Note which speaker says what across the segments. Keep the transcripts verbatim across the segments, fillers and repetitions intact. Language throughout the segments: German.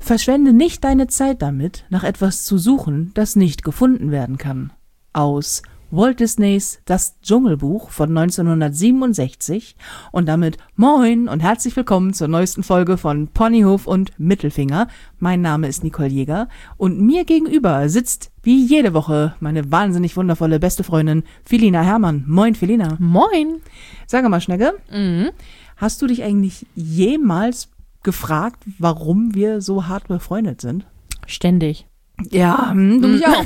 Speaker 1: Verschwende nicht deine Zeit damit, nach etwas zu suchen, das nicht gefunden werden kann. Aus Walt Disneys Das Dschungelbuch von neunzehnhundertsiebenundsechzig und damit moin und herzlich willkommen zur neuesten Folge von Ponyhof und Mittelfinger. Mein Name ist Nicole Jäger und mir gegenüber sitzt wie jede Woche meine wahnsinnig wundervolle beste Freundin Felina Herrmann. Moin Felina.
Speaker 2: Moin.
Speaker 1: Sag mal, Schnecke,
Speaker 2: Mhm.
Speaker 1: hast du dich eigentlich jemals gefragt, warum wir so hart befreundet sind?
Speaker 2: Ständig.
Speaker 1: Ja, hm, du mich auch.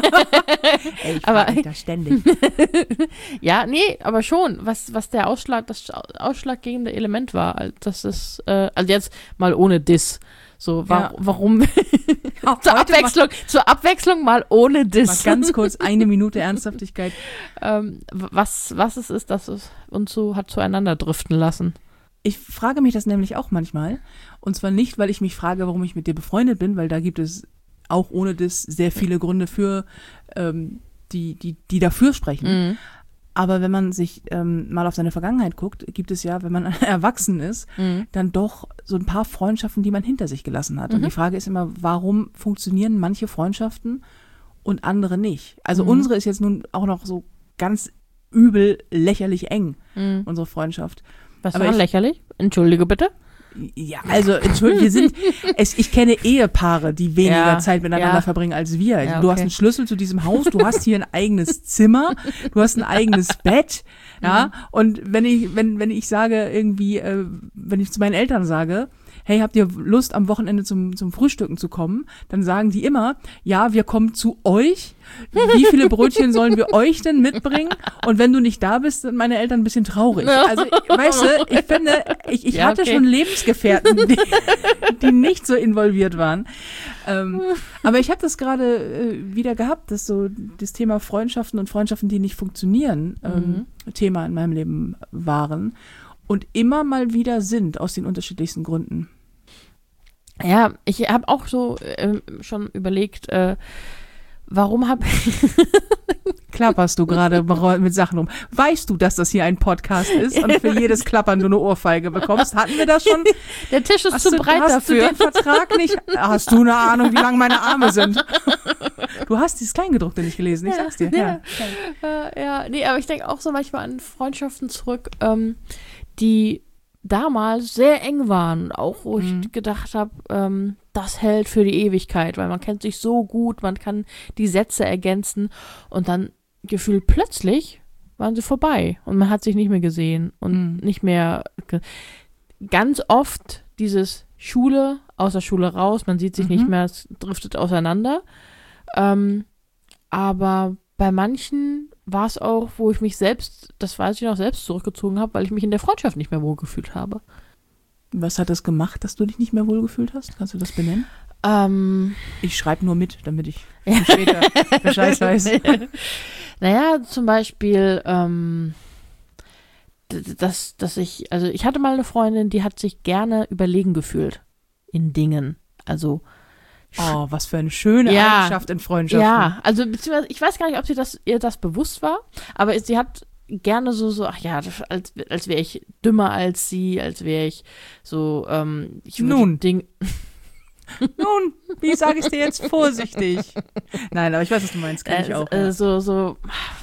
Speaker 1: Ey, ich
Speaker 2: Aber-
Speaker 1: frag mich das ständig.
Speaker 2: Ja, nee, aber schon, was, was der Ausschlag, das ausschlaggebende Element war, also das ist, äh, also jetzt mal ohne Diss. So, wa
Speaker 1: Ja.
Speaker 2: warum?
Speaker 1: Ja,
Speaker 2: zur
Speaker 1: heute
Speaker 2: Abwechslung, zur Abwechslung mal ohne
Speaker 1: Mal
Speaker 2: Diss.
Speaker 1: ganz kurz eine Minute Ernsthaftigkeit.
Speaker 2: ähm, was, was es ist, dass es uns so hat zueinander driften lassen.
Speaker 1: Ich frage mich das nämlich auch manchmal. Und zwar nicht, weil ich mich frage, warum ich mit dir befreundet bin, weil da gibt es auch ohne das sehr viele Gründe für, ähm, die, die, die dafür sprechen.
Speaker 2: Mhm.
Speaker 1: Aber wenn man sich ähm, mal auf seine Vergangenheit guckt, gibt es ja, wenn man erwachsen ist,
Speaker 2: Mhm.
Speaker 1: dann doch so ein paar Freundschaften, die man hinter sich gelassen hat. Und
Speaker 2: Mhm.
Speaker 1: die Frage ist immer, warum funktionieren manche Freundschaften und andere nicht? Also
Speaker 2: Mhm.
Speaker 1: unsere ist jetzt nun auch noch so ganz übel lächerlich eng,
Speaker 2: Mhm.
Speaker 1: unsere Freundschaft.
Speaker 2: Was
Speaker 1: Aber
Speaker 2: war
Speaker 1: ich-
Speaker 2: lächerlich? Entschuldige bitte.
Speaker 1: Ja, also entschuldigung, wir sind, es, ich kenne Ehepaare, die weniger
Speaker 2: Ja,
Speaker 1: Zeit miteinander
Speaker 2: ja.
Speaker 1: verbringen als wir.
Speaker 2: Ja,
Speaker 1: Du
Speaker 2: okay.
Speaker 1: hast einen Schlüssel zu diesem Haus, du hast hier ein eigenes Zimmer, du hast ein eigenes Bett, ja.
Speaker 2: Mhm.
Speaker 1: Und wenn ich, wenn, wenn ich sage irgendwie, äh, wenn ich zu meinen Eltern sage, hey, habt ihr Lust am Wochenende zum, zum Frühstücken zu kommen? Dann sagen die immer, ja, wir kommen zu euch. Wie viele Brötchen sollen wir euch denn mitbringen? Und wenn du nicht da bist, sind meine Eltern ein bisschen traurig. Also, weißt du, ich finde, ich, ich
Speaker 2: Ja,
Speaker 1: hatte
Speaker 2: okay.
Speaker 1: schon Lebensgefährten, die, die nicht so involviert waren. Ähm, aber ich habe das gerade äh, wieder gehabt, dass so das Thema Freundschaften und Freundschaften, die nicht funktionieren, ähm, Thema in meinem Leben waren und immer mal wieder sind, aus den unterschiedlichsten Gründen.
Speaker 2: Ja, ich habe auch so ähm, schon überlegt, äh, warum habe
Speaker 1: Klapperst du gerade mit Sachen rum? Weißt du, dass das hier ein Podcast ist und für jedes Klappern du eine Ohrfeige bekommst? Hatten wir das schon?
Speaker 2: der Tisch ist
Speaker 1: Hast
Speaker 2: zu
Speaker 1: du,
Speaker 2: breit
Speaker 1: hast
Speaker 2: dafür.
Speaker 1: du den Vertrag nicht? Hast du eine Ahnung, wie lang meine Arme sind? Du hast dieses Kleingedruckte nicht gelesen, ich
Speaker 2: Ja,
Speaker 1: sag's dir.
Speaker 2: ja.
Speaker 1: Ja.
Speaker 2: Äh, ja, nee, aber ich denke auch so manchmal an Freundschaften zurück, ähm, die damals sehr eng waren, auch wo
Speaker 1: Mhm.
Speaker 2: ich gedacht habe, ähm, das hält für die Ewigkeit, weil man kennt sich so gut, man kann die Sätze ergänzen und dann gefühlt plötzlich waren sie vorbei und man hat sich nicht mehr gesehen und
Speaker 1: Mhm.
Speaker 2: nicht mehr ge ganz oft dieses Schule, aus der Schule raus, man sieht sich
Speaker 1: Mhm.
Speaker 2: nicht mehr, es driftet auseinander. Ähm, aber bei manchen war es auch, wo ich mich selbst, das weiß ich noch, selbst zurückgezogen habe, weil ich mich in der Freundschaft nicht mehr wohlgefühlt habe.
Speaker 1: Was hat das gemacht, dass du dich nicht mehr wohlgefühlt hast? Kannst du das benennen?
Speaker 2: Ähm,
Speaker 1: Ich schreibe nur mit, damit ich später Bescheid weiß.
Speaker 2: naja, zum Beispiel, ähm, d- d- dass, dass ich, also ich hatte mal eine Freundin, die hat sich gerne überlegen gefühlt in Dingen. Also
Speaker 1: Oh, was für eine schöne
Speaker 2: Ja.
Speaker 1: Eigenschaft in Freundschaften.
Speaker 2: ja, also beziehungsweise ich weiß gar nicht, ob sie das ihr das bewusst war, aber sie hat gerne so so, ach ja, das, als als wäre ich dümmer als sie, als wäre ich so, ähm, ich würde
Speaker 1: Nun.
Speaker 2: Ding,
Speaker 1: Nun, wie sage ich dir jetzt vorsichtig? Nein, aber ich weiß, was du meinst, kenn ich
Speaker 2: äh,
Speaker 1: auch.
Speaker 2: äh,
Speaker 1: Ja.
Speaker 2: so so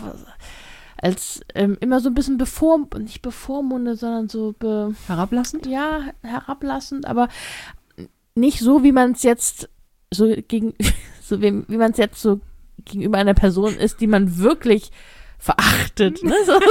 Speaker 2: als ähm, immer so ein bisschen bevor nicht bevormundet, sondern so be,
Speaker 1: Herablassend?
Speaker 2: ja herablassend, aber nicht so, wie man es jetzt so gegen so wie, wie man es jetzt so gegenüber einer Person ist, die man wirklich verachtet. Ne? So.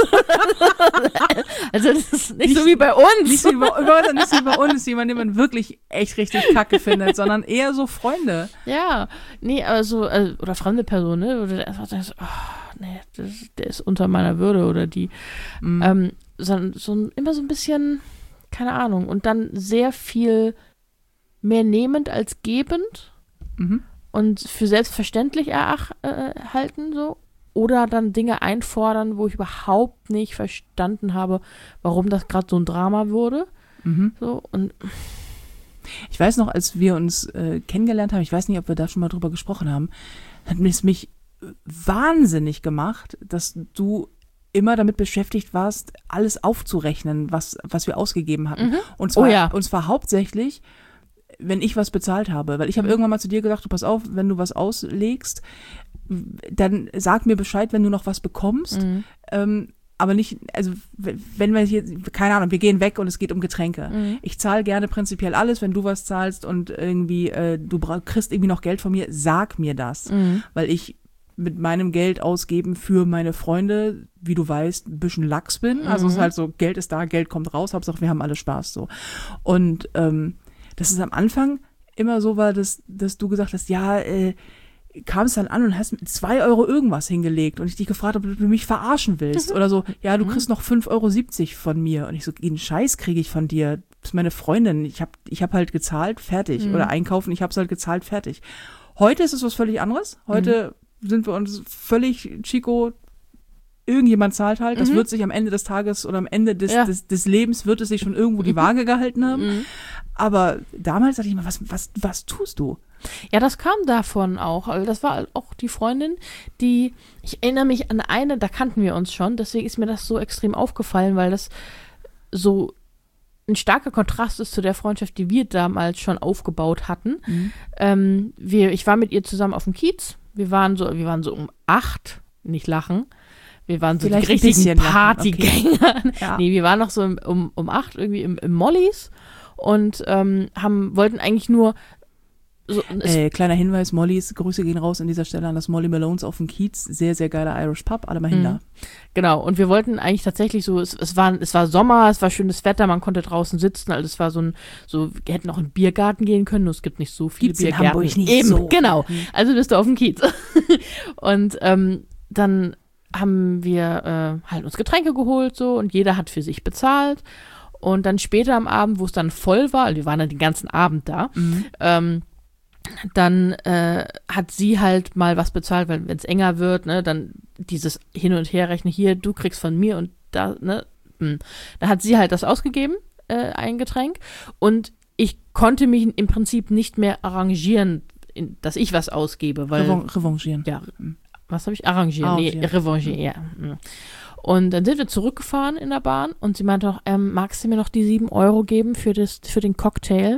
Speaker 2: Also das ist nicht, so wie bei uns.
Speaker 1: Nicht so wie bei, über- nicht so wie bei uns, jemand, den man wirklich echt richtig kacke findet, sondern eher so Freunde.
Speaker 2: Ja, nee, aber so, also, oder fremde Person, ne? Oder du einfach denkst, oh, nee, das, der ist unter meiner Würde oder die.
Speaker 1: Mhm.
Speaker 2: Ähm, so, so ein- immer so ein bisschen, keine Ahnung, und dann sehr viel mehr nehmend als gebend
Speaker 1: Mhm.
Speaker 2: und für selbstverständlich erach, äh, halten, so. Oder dann Dinge einfordern, wo ich überhaupt nicht verstanden habe, warum das gerade so ein Drama wurde.
Speaker 1: Mhm.
Speaker 2: So, und
Speaker 1: Ich weiß noch, als wir uns äh, kennengelernt haben, ich weiß nicht, ob wir da schon mal drüber gesprochen haben, hat es mich wahnsinnig gemacht, dass du immer damit beschäftigt warst, alles aufzurechnen, was, was wir ausgegeben hatten.
Speaker 2: Mhm.
Speaker 1: Und zwar,
Speaker 2: Oh ja.
Speaker 1: und zwar hauptsächlich wenn ich was bezahlt habe, weil ich habe
Speaker 2: Mhm.
Speaker 1: irgendwann mal zu dir gesagt, du pass auf, wenn du was auslegst, dann sag mir Bescheid, wenn du noch was bekommst,
Speaker 2: Mhm.
Speaker 1: ähm, aber nicht, also w- wenn wir hier, keine Ahnung, wir gehen weg und es geht um Getränke.
Speaker 2: Mhm.
Speaker 1: Ich zahle gerne prinzipiell alles, wenn du was zahlst und irgendwie äh, du bra- kriegst irgendwie noch Geld von mir, sag mir das,
Speaker 2: Mhm.
Speaker 1: weil ich mit meinem Geld ausgeben für meine Freunde, wie du weißt, ein bisschen lax bin. Also es ist
Speaker 2: Mhm.
Speaker 1: halt so, Geld ist da, Geld kommt raus, Hauptsache wir haben alle Spaß so. Und ähm, dass es am Anfang immer so war, dass, dass du gesagt hast, ja, äh, kam es dann an und hast mit zwei Euro irgendwas hingelegt und ich dich gefragt habe, ob du mich verarschen willst oder so, ja, du kriegst noch fünf Euro siebzig von mir und ich so, den Scheiß kriege ich von dir, das ist meine Freundin, ich habe ich hab halt gezahlt, fertig,
Speaker 2: Mhm.
Speaker 1: oder einkaufen, ich hab's halt gezahlt, fertig. Heute ist es was völlig anderes, heute sind wir uns völlig Chico, irgendjemand zahlt halt, das
Speaker 2: Mhm.
Speaker 1: wird sich am Ende des Tages oder am Ende des,
Speaker 2: Ja.
Speaker 1: des, des Lebens wird es sich schon irgendwo die Waage gehalten haben,
Speaker 2: Mhm.
Speaker 1: aber damals dachte ich mal, was, was, was tust du?
Speaker 2: Ja, das kam davon auch. Also das war auch die Freundin, die, ich erinnere mich an eine, da kannten wir uns schon, deswegen ist mir das so extrem aufgefallen, weil das so ein starker Kontrast ist zu der Freundschaft, die wir damals schon aufgebaut hatten. Ähm, wir, ich war mit ihr zusammen auf dem Kiez. Wir waren so, wir waren so um acht, nicht lachen. Wir waren so
Speaker 1: Vielleicht
Speaker 2: die
Speaker 1: ein
Speaker 2: richtigen
Speaker 1: bisschen lachen,
Speaker 2: Partygänger.
Speaker 1: Ja.
Speaker 2: Nee, wir waren noch so im, um, um acht irgendwie im, im Mollys und ähm, haben, wollten eigentlich nur so, es,
Speaker 1: Äh, kleiner Hinweis, Mollys, Grüße gehen raus an dieser Stelle an das Molly Malones auf dem Kiez. Sehr, sehr geiler Irish Pub, alle mal hin
Speaker 2: Mhm.
Speaker 1: da.
Speaker 2: genau, und wir wollten eigentlich tatsächlich so, es, es, war, es war Sommer, es war schönes Wetter, man konnte draußen sitzen, also es war so ein, so, wir hätten auch in den Biergarten gehen können, nur es gibt nicht so viele
Speaker 1: Gibt's in
Speaker 2: Biergärten.
Speaker 1: Hamburg nicht
Speaker 2: Eben,
Speaker 1: so.
Speaker 2: genau. Also bist du auf dem Kiez. Und ähm, dann haben wir äh, halt uns Getränke geholt so und jeder hat für sich bezahlt. Und dann später am Abend, wo es dann voll war, also wir waren dann den ganzen Abend da,
Speaker 1: Mhm.
Speaker 2: ähm, dann äh, hat sie halt mal was bezahlt, weil wenn es enger wird, ne, dann dieses Hin- und Herrechnen hier, du kriegst von mir und da, ne, hm. Da hat sie halt das ausgegeben, äh, ein Getränk und ich konnte mich im Prinzip nicht mehr arrangieren, in, dass ich was ausgebe, weil,
Speaker 1: Revan revanchieren.
Speaker 2: ja, was habe ich? Arrangieren, nee,
Speaker 1: Arrangieren.
Speaker 2: revanchieren, ja. hm. Und dann sind wir zurückgefahren in der Bahn und sie meinte auch, ähm, magst du mir noch die sieben Euro geben für, das, für den Cocktail?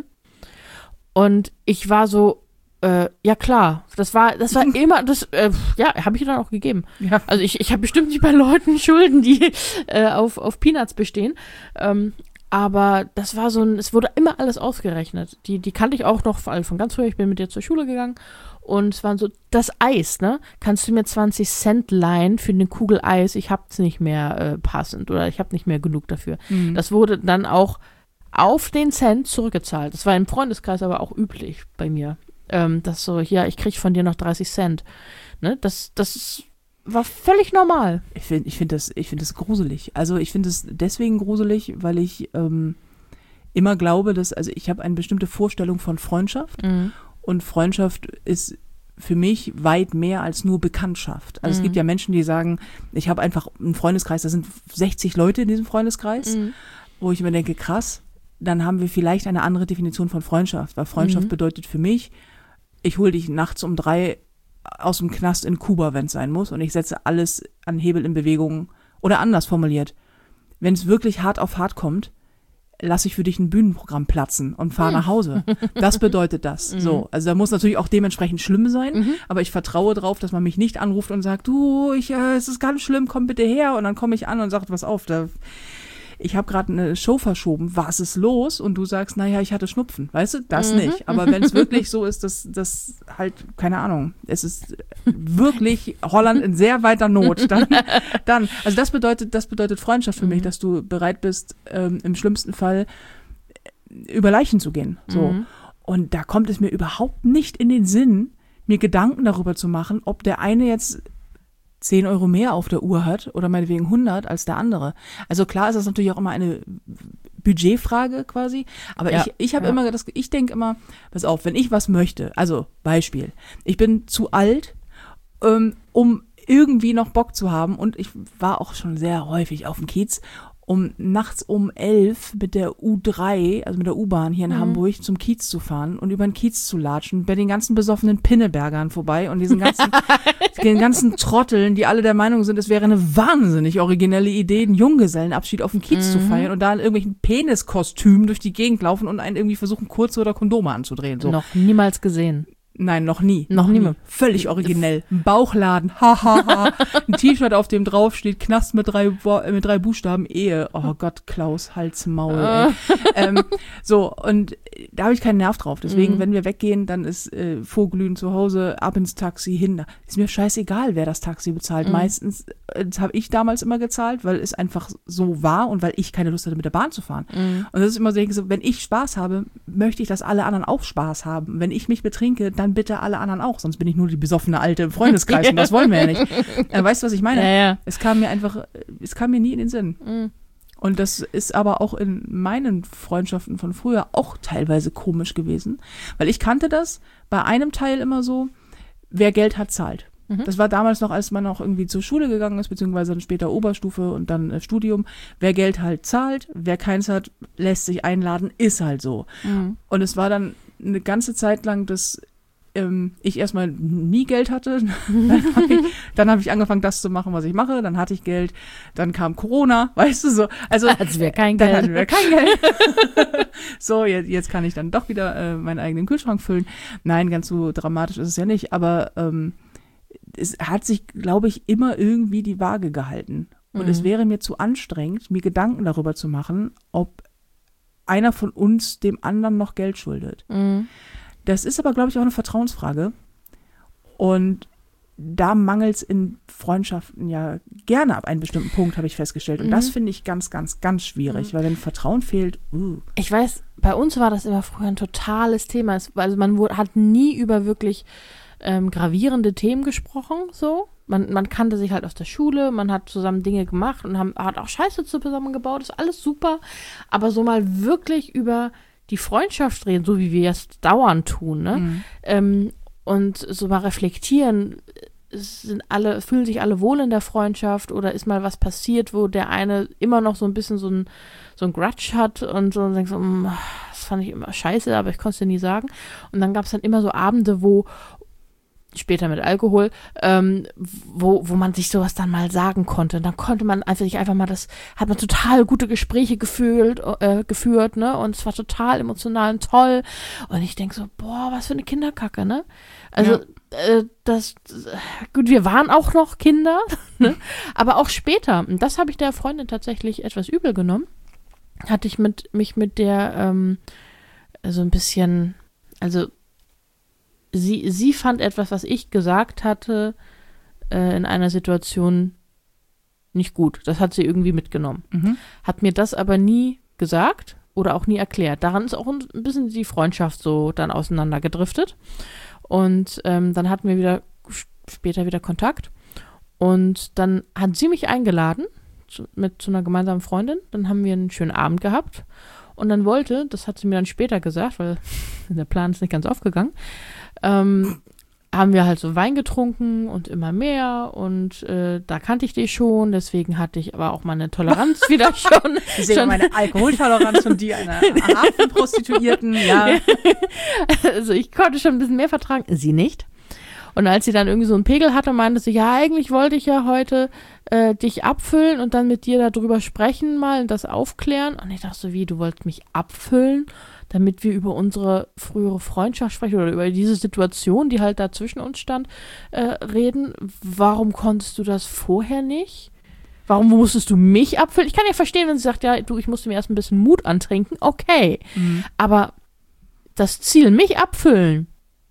Speaker 2: Und ich war so, äh, ja klar, das war, das war immer, das, äh, ja, habe ich ihr dann auch gegeben.
Speaker 1: Ja.
Speaker 2: Also ich, ich habe bestimmt nicht bei Leuten Schulden, die äh, auf, auf Peanuts bestehen. Ähm, aber das war so ein, es wurde immer alles ausgerechnet. Die, die kannte ich auch noch vor allem von ganz früher. Ich bin mit ihr zur Schule gegangen und es waren so, das Eis, ne? Kannst du mir zwanzig Cent leihen für eine Kugel Eis? Ich hab's nicht mehr äh, passend oder ich habe nicht mehr genug dafür.
Speaker 1: Mhm.
Speaker 2: Das wurde dann auch auf den Cent zurückgezahlt. Das war im Freundeskreis aber auch üblich bei mir. Ähm, das so, ja, ich krieg von dir noch dreißig Cent. Ne? Das, das war völlig normal.
Speaker 1: Ich finde ich find das, ich find das gruselig. Also ich finde es deswegen gruselig, weil ich ähm, immer glaube, dass, also ich habe eine bestimmte Vorstellung von Freundschaft
Speaker 2: Mhm.
Speaker 1: und Freundschaft ist für mich weit mehr als nur Bekanntschaft. Also
Speaker 2: Mhm.
Speaker 1: es gibt ja Menschen, die sagen, ich habe einfach einen Freundeskreis, da sind sechzig Leute in diesem Freundeskreis,
Speaker 2: Mhm.
Speaker 1: wo ich mir denke, krass, dann haben wir vielleicht eine andere Definition von Freundschaft, weil Freundschaft
Speaker 2: Mhm.
Speaker 1: bedeutet für mich, ich hole dich nachts um drei aus dem Knast in Kuba, wenn es sein muss, und ich setze alles an Hebel in Bewegung. Oder anders formuliert, wenn es wirklich hart auf hart kommt, lasse ich für dich ein Bühnenprogramm platzen und fahre nach Hause. Das bedeutet das. So, also da muss natürlich auch dementsprechend schlimm sein,
Speaker 2: Mhm.
Speaker 1: aber ich vertraue drauf, dass man mich nicht anruft und sagt, du, ich, äh, es ist ganz schlimm, komm bitte her. Und dann komme ich an und sage, was auf, da ich habe gerade eine Show verschoben, was ist los? Und du sagst, naja, ich hatte Schnupfen, weißt du, das
Speaker 2: Mhm.
Speaker 1: nicht. Aber wenn es wirklich so ist, dass das halt, keine Ahnung, es ist wirklich Holland in sehr weiter Not, dann, dann also das bedeutet, das bedeutet Freundschaft für mich, dass du bereit bist, ähm, im schlimmsten Fall über Leichen zu gehen. So.
Speaker 2: Mhm.
Speaker 1: Und da kommt es mir überhaupt nicht in den Sinn, mir Gedanken darüber zu machen, ob der eine jetzt zehn Euro mehr auf der Uhr hat oder meinetwegen hundert als der andere. Also klar ist das natürlich auch immer eine Budgetfrage quasi, aber
Speaker 2: Ja,
Speaker 1: ich, ich habe
Speaker 2: ja.
Speaker 1: immer das, ich denke immer, pass auf, wenn ich was möchte, also Beispiel, ich bin zu alt, ähm, um irgendwie noch Bock zu haben und ich war auch schon sehr häufig auf dem Kiez um nachts um elf mit der U drei, also mit der U-Bahn hier in
Speaker 2: Mhm.
Speaker 1: Hamburg zum Kiez zu fahren und über den Kiez zu latschen, bei den ganzen besoffenen Pinnebergern vorbei und diesen ganzen, den ganzen Trotteln, die alle der Meinung sind, es wäre eine wahnsinnig originelle Idee, einen Junggesellenabschied auf dem Kiez
Speaker 2: Mhm.
Speaker 1: zu feiern und da in irgendwelchen Peniskostümen durch die Gegend laufen und einen irgendwie versuchen, Kurze oder Kondome anzudrehen. So.
Speaker 2: Noch niemals gesehen.
Speaker 1: Nein, noch nie.
Speaker 2: Noch nie.
Speaker 1: Völlig originell. Ein Bauchladen, hahaha. Ein T-Shirt, auf dem drauf steht, Knast mit drei, Wo- äh, mit drei Buchstaben, Ehe. Oh Gott, Klaus, Hals, Maul. Ey. ähm, so, und da habe ich keinen Nerv drauf. Deswegen,
Speaker 2: Mhm.
Speaker 1: wenn wir weggehen, dann ist äh, Vorglühen zu Hause, ab ins Taxi, hin. Da ist mir scheißegal, wer das Taxi bezahlt.
Speaker 2: Mhm.
Speaker 1: Meistens, äh, das habe ich damals immer gezahlt, weil es einfach so war und weil ich keine Lust hatte, mit der Bahn zu fahren.
Speaker 2: Mhm.
Speaker 1: Und das ist immer so, ich denke so, wenn ich Spaß habe, möchte ich, dass alle anderen auch Spaß haben. Wenn ich mich betrinke, dann bitte alle anderen auch. Sonst bin ich nur die besoffene Alte im Freundeskreis und das wollen wir ja nicht. Äh, weißt du, was ich meine?
Speaker 2: Ja, ja.
Speaker 1: Es kam mir einfach, es kam mir nie in den Sinn.
Speaker 2: Mhm.
Speaker 1: Und das ist aber auch in meinen Freundschaften von früher auch teilweise komisch gewesen. Weil ich kannte das bei einem Teil immer so, wer Geld hat, zahlt.
Speaker 2: Mhm.
Speaker 1: Das war damals noch, als man auch irgendwie zur Schule gegangen ist, beziehungsweise dann später Oberstufe und dann äh, Studium. Wer Geld halt zahlt, wer keins hat, lässt sich einladen, ist halt so.
Speaker 2: Mhm.
Speaker 1: Und es war dann eine ganze Zeit lang, dass ähm, ich erstmal nie Geld hatte. Dann habe ich, dann hab ich angefangen, das zu machen, was ich mache. Dann hatte ich Geld. Dann kam Corona, weißt du so. Also
Speaker 2: Als wäre kein
Speaker 1: dann
Speaker 2: Geld.
Speaker 1: hatten wir kein Geld. So, jetzt, jetzt kann ich dann doch wieder äh, meinen eigenen Kühlschrank füllen. Nein, ganz so dramatisch ist es ja nicht. Aber ähm, es hat sich, glaube ich, immer irgendwie die Waage gehalten. Und
Speaker 2: Mhm.
Speaker 1: es wäre mir zu anstrengend, mir Gedanken darüber zu machen, ob einer von uns dem anderen noch Geld schuldet.
Speaker 2: Mhm.
Speaker 1: Das ist aber, glaube ich, auch eine Vertrauensfrage. Und da mangelt es in Freundschaften ja gerne ab einem bestimmten Punkt, habe ich festgestellt. Und
Speaker 2: Mhm.
Speaker 1: das finde ich ganz, ganz, ganz schwierig, weil wenn Vertrauen fehlt, uh.
Speaker 2: Ich weiß, bei uns war das immer früher ein totales Thema. Es, also man wurde, hat nie über wirklich ähm, gravierende Themen gesprochen, so. Man, man kannte sich halt aus der Schule, man hat zusammen Dinge gemacht und haben, hat auch Scheiße zusammen gebaut, ist alles super. Aber so mal wirklich über die Freundschaft reden, so wie wir es dauernd tun, ne?
Speaker 1: Mhm.
Speaker 2: Ähm, und so mal reflektieren, es sind alle, fühlen sich alle wohl in der Freundschaft oder ist mal was passiert, wo der eine immer noch so ein bisschen so ein, so ein Grudge hat und so und denkt so, "Mm, das fand ich immer scheiße, aber ich konnte es dir nie sagen." Und dann gab es dann immer so Abende, wo später mit Alkohol, ähm, wo, wo man sich sowas dann mal sagen konnte. Und dann konnte man einfach sich einfach mal das, hat man total gute Gespräche gefühlt, äh, geführt, ne? Und es war total emotional und toll. Und ich denke so, boah, was für eine Kinderkacke, ne? Also,
Speaker 1: Ja.
Speaker 2: äh, das, gut, wir waren auch noch Kinder, ne? Aber auch später, und das habe ich der Freundin tatsächlich etwas übel genommen, hatte ich mit, mich mit der, ähm, so ein bisschen, also, Sie, sie fand etwas, was ich gesagt hatte, äh, in einer Situation nicht gut. Das hat sie irgendwie mitgenommen.
Speaker 1: Mhm.
Speaker 2: Hat mir das aber nie gesagt oder auch nie erklärt. Daran ist auch ein bisschen die Freundschaft so dann auseinandergedriftet. Und ähm, dann hatten wir wieder später wieder Kontakt. Und dann hat sie mich eingeladen zu, mit zu einer gemeinsamen Freundin. Dann haben wir einen schönen Abend gehabt. Und dann wollte, das hat sie mir dann später gesagt, weil der Plan ist nicht ganz aufgegangen, ähm, haben wir halt so Wein getrunken und immer mehr und äh, da kannte ich dich schon, deswegen hatte ich aber auch meine Toleranz wieder schon.
Speaker 1: Ich sehe
Speaker 2: schon
Speaker 1: meine Alkoholtoleranz und die einer Hafenprostituierten, ja.
Speaker 2: Also ich konnte schon ein bisschen mehr vertragen, sie nicht. Und als sie dann irgendwie so einen Pegel hatte, meinte sie, ja, eigentlich wollte ich ja heute äh, dich abfüllen und dann mit dir darüber sprechen mal und das aufklären. Und ich dachte so, wie, du wolltest mich abfüllen, damit wir über unsere frühere Freundschaft sprechen oder über diese Situation, die halt da zwischen uns stand, äh, reden. Warum konntest du das vorher nicht? Warum musstest du mich abfüllen? Ich kann ja verstehen, wenn sie sagt, ja, du, ich musste mir erst ein bisschen Mut antrinken. Okay,
Speaker 1: Mhm.
Speaker 2: aber das Ziel, mich abfüllen,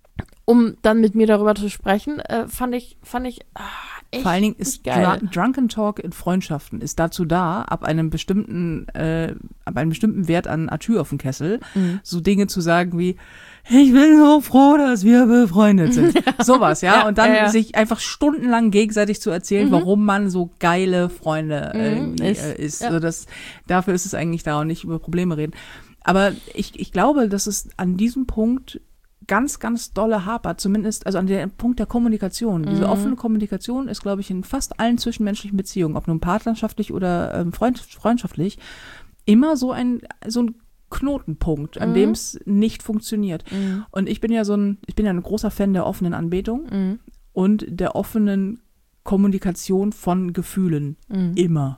Speaker 2: um dann mit mir darüber zu sprechen, äh, fand ich, fand ich ah, echt
Speaker 1: Vor allen Dingen ist
Speaker 2: geil.
Speaker 1: Dr- Drunken Talk in Freundschaften ist dazu da, ab einem bestimmten, äh, ab einem bestimmten Wert an Atür auf dem Kessel,
Speaker 2: Mhm.
Speaker 1: so Dinge zu sagen wie, ich bin so froh, dass wir befreundet sind. Sowas, ja?
Speaker 2: Ja,
Speaker 1: Und dann
Speaker 2: ja, ja.
Speaker 1: sich einfach stundenlang gegenseitig zu erzählen,
Speaker 2: Mhm.
Speaker 1: warum man so geile Freunde
Speaker 2: Mhm,
Speaker 1: irgendwie
Speaker 2: ist,
Speaker 1: äh, ist.
Speaker 2: ja.
Speaker 1: Also das, dafür ist es eigentlich da und nicht über Probleme reden. Aber ich, ich glaube, dass es an diesem Punkt ganz, ganz dolle hapert, zumindest also an dem Punkt der Kommunikation. Mhm. Diese offene Kommunikation ist, glaube ich, in fast allen zwischenmenschlichen Beziehungen, ob nun partnerschaftlich oder ähm, freund, freundschaftlich, immer so ein, so ein Knotenpunkt, an mhm. dem es nicht funktioniert. Mhm. Und ich bin ja so ein, ich bin ja ein großer Fan der offenen Anbetung mhm. und der offenen Kommunikation von Gefühlen. Mhm. Immer.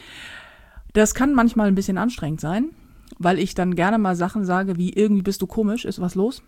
Speaker 1: Das kann manchmal ein bisschen anstrengend sein, weil ich dann gerne mal Sachen sage, wie irgendwie bist du komisch, ist was los?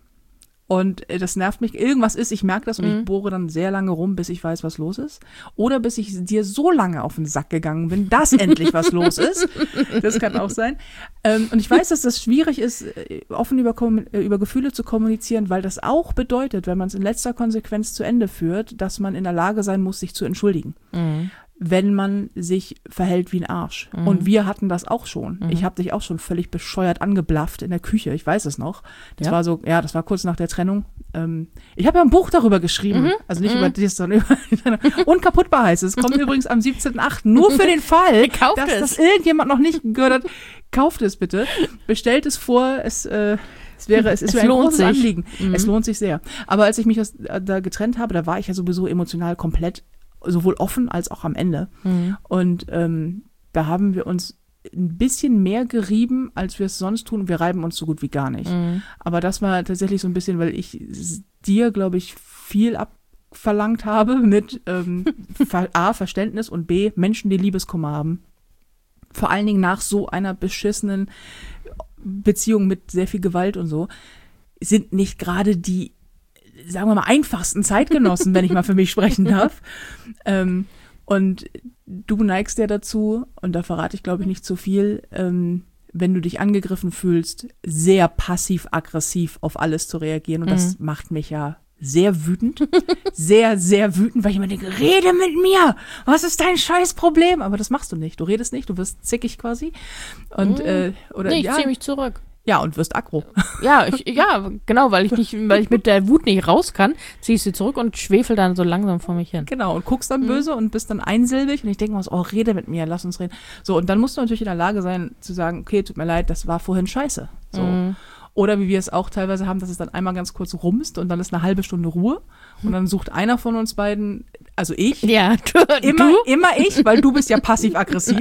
Speaker 1: Und das nervt mich. Irgendwas ist, ich merke das und mhm. ich bohre dann sehr lange rum, bis ich weiß, was los ist. Oder bis ich dir so lange auf den Sack gegangen bin, dass endlich was los ist. Das kann auch sein. Und ich weiß, dass das schwierig ist, offen über, über Gefühle zu kommunizieren, weil das auch bedeutet, wenn man es in letzter Konsequenz zu Ende führt, dass man in der Lage sein muss, sich zu entschuldigen. Mhm. Wenn man sich verhält wie ein Arsch. Mhm. Und wir hatten das auch schon. Mhm. Ich habe dich auch schon völlig bescheuert angeblafft in der Küche. Ich weiß es noch. Das ja. war so, ja, das war kurz nach der Trennung. Ähm, ich habe ja ein Buch darüber geschrieben. Mhm. Also nicht mhm. über das, sondern über Unkaputtbar heißt es. Kommt übrigens am siebzehnten achten Nur für den Fall, dass es. das irgendjemand noch nicht gehört hat. Kauft es bitte. Bestellt es vor. Es, äh, es wäre, es ist es mir ein großes sich. Anliegen. Mhm. Es lohnt sich sehr. Aber als ich mich aus, da getrennt habe, da war ich ja sowieso emotional komplett sowohl offen als auch am Ende. Mhm. Und ähm, da haben wir uns ein bisschen mehr gerieben, als wir es sonst tun. Wir reiben uns so gut wie gar nicht. Mhm. Aber das war tatsächlich so ein bisschen, weil ich dir, glaube ich, viel abverlangt habe mit ähm, A, Verständnis und B, Menschen, die Liebeskummer haben. Vor allen Dingen nach so einer beschissenen Beziehung mit sehr viel Gewalt und so, sind nicht gerade die, sagen wir mal, einfachsten Zeitgenossen, wenn ich mal für mich sprechen darf. Ähm, und du neigst ja dazu, und da verrate ich, glaube ich, nicht zu viel, ähm, wenn du dich angegriffen fühlst, sehr passiv-aggressiv auf alles zu reagieren. Und mhm. das macht mich ja sehr wütend. sehr, sehr wütend, weil ich immer denke, rede mit mir! Was ist dein Scheißproblem? Aber das machst du nicht. Du redest nicht, du wirst zickig quasi. Und, mhm. äh, oder,
Speaker 2: nee, ich
Speaker 1: ja,
Speaker 2: ziehe mich zurück.
Speaker 1: Ja, und wirst aggro.
Speaker 2: Ja, ich, ja, genau, weil ich nicht, weil ich mit der Wut nicht raus kann, ziehe ich sie zurück und schwefel dann so langsam vor mich hin.
Speaker 1: Genau, und guckst dann mhm. böse und bist dann einsilbig und ich denke mir so, oh, rede mit mir, lass uns reden. So, und dann musst du natürlich in der Lage sein, zu sagen, okay, tut mir leid, das war vorhin scheiße. So. Mhm. Oder wie wir es auch teilweise haben, dass es dann einmal ganz kurz rumst und dann ist eine halbe Stunde Ruhe und dann sucht einer von uns beiden, also ich,
Speaker 2: ja, du,
Speaker 1: immer,
Speaker 2: du?
Speaker 1: immer ich, weil du bist ja passiv-aggressiv,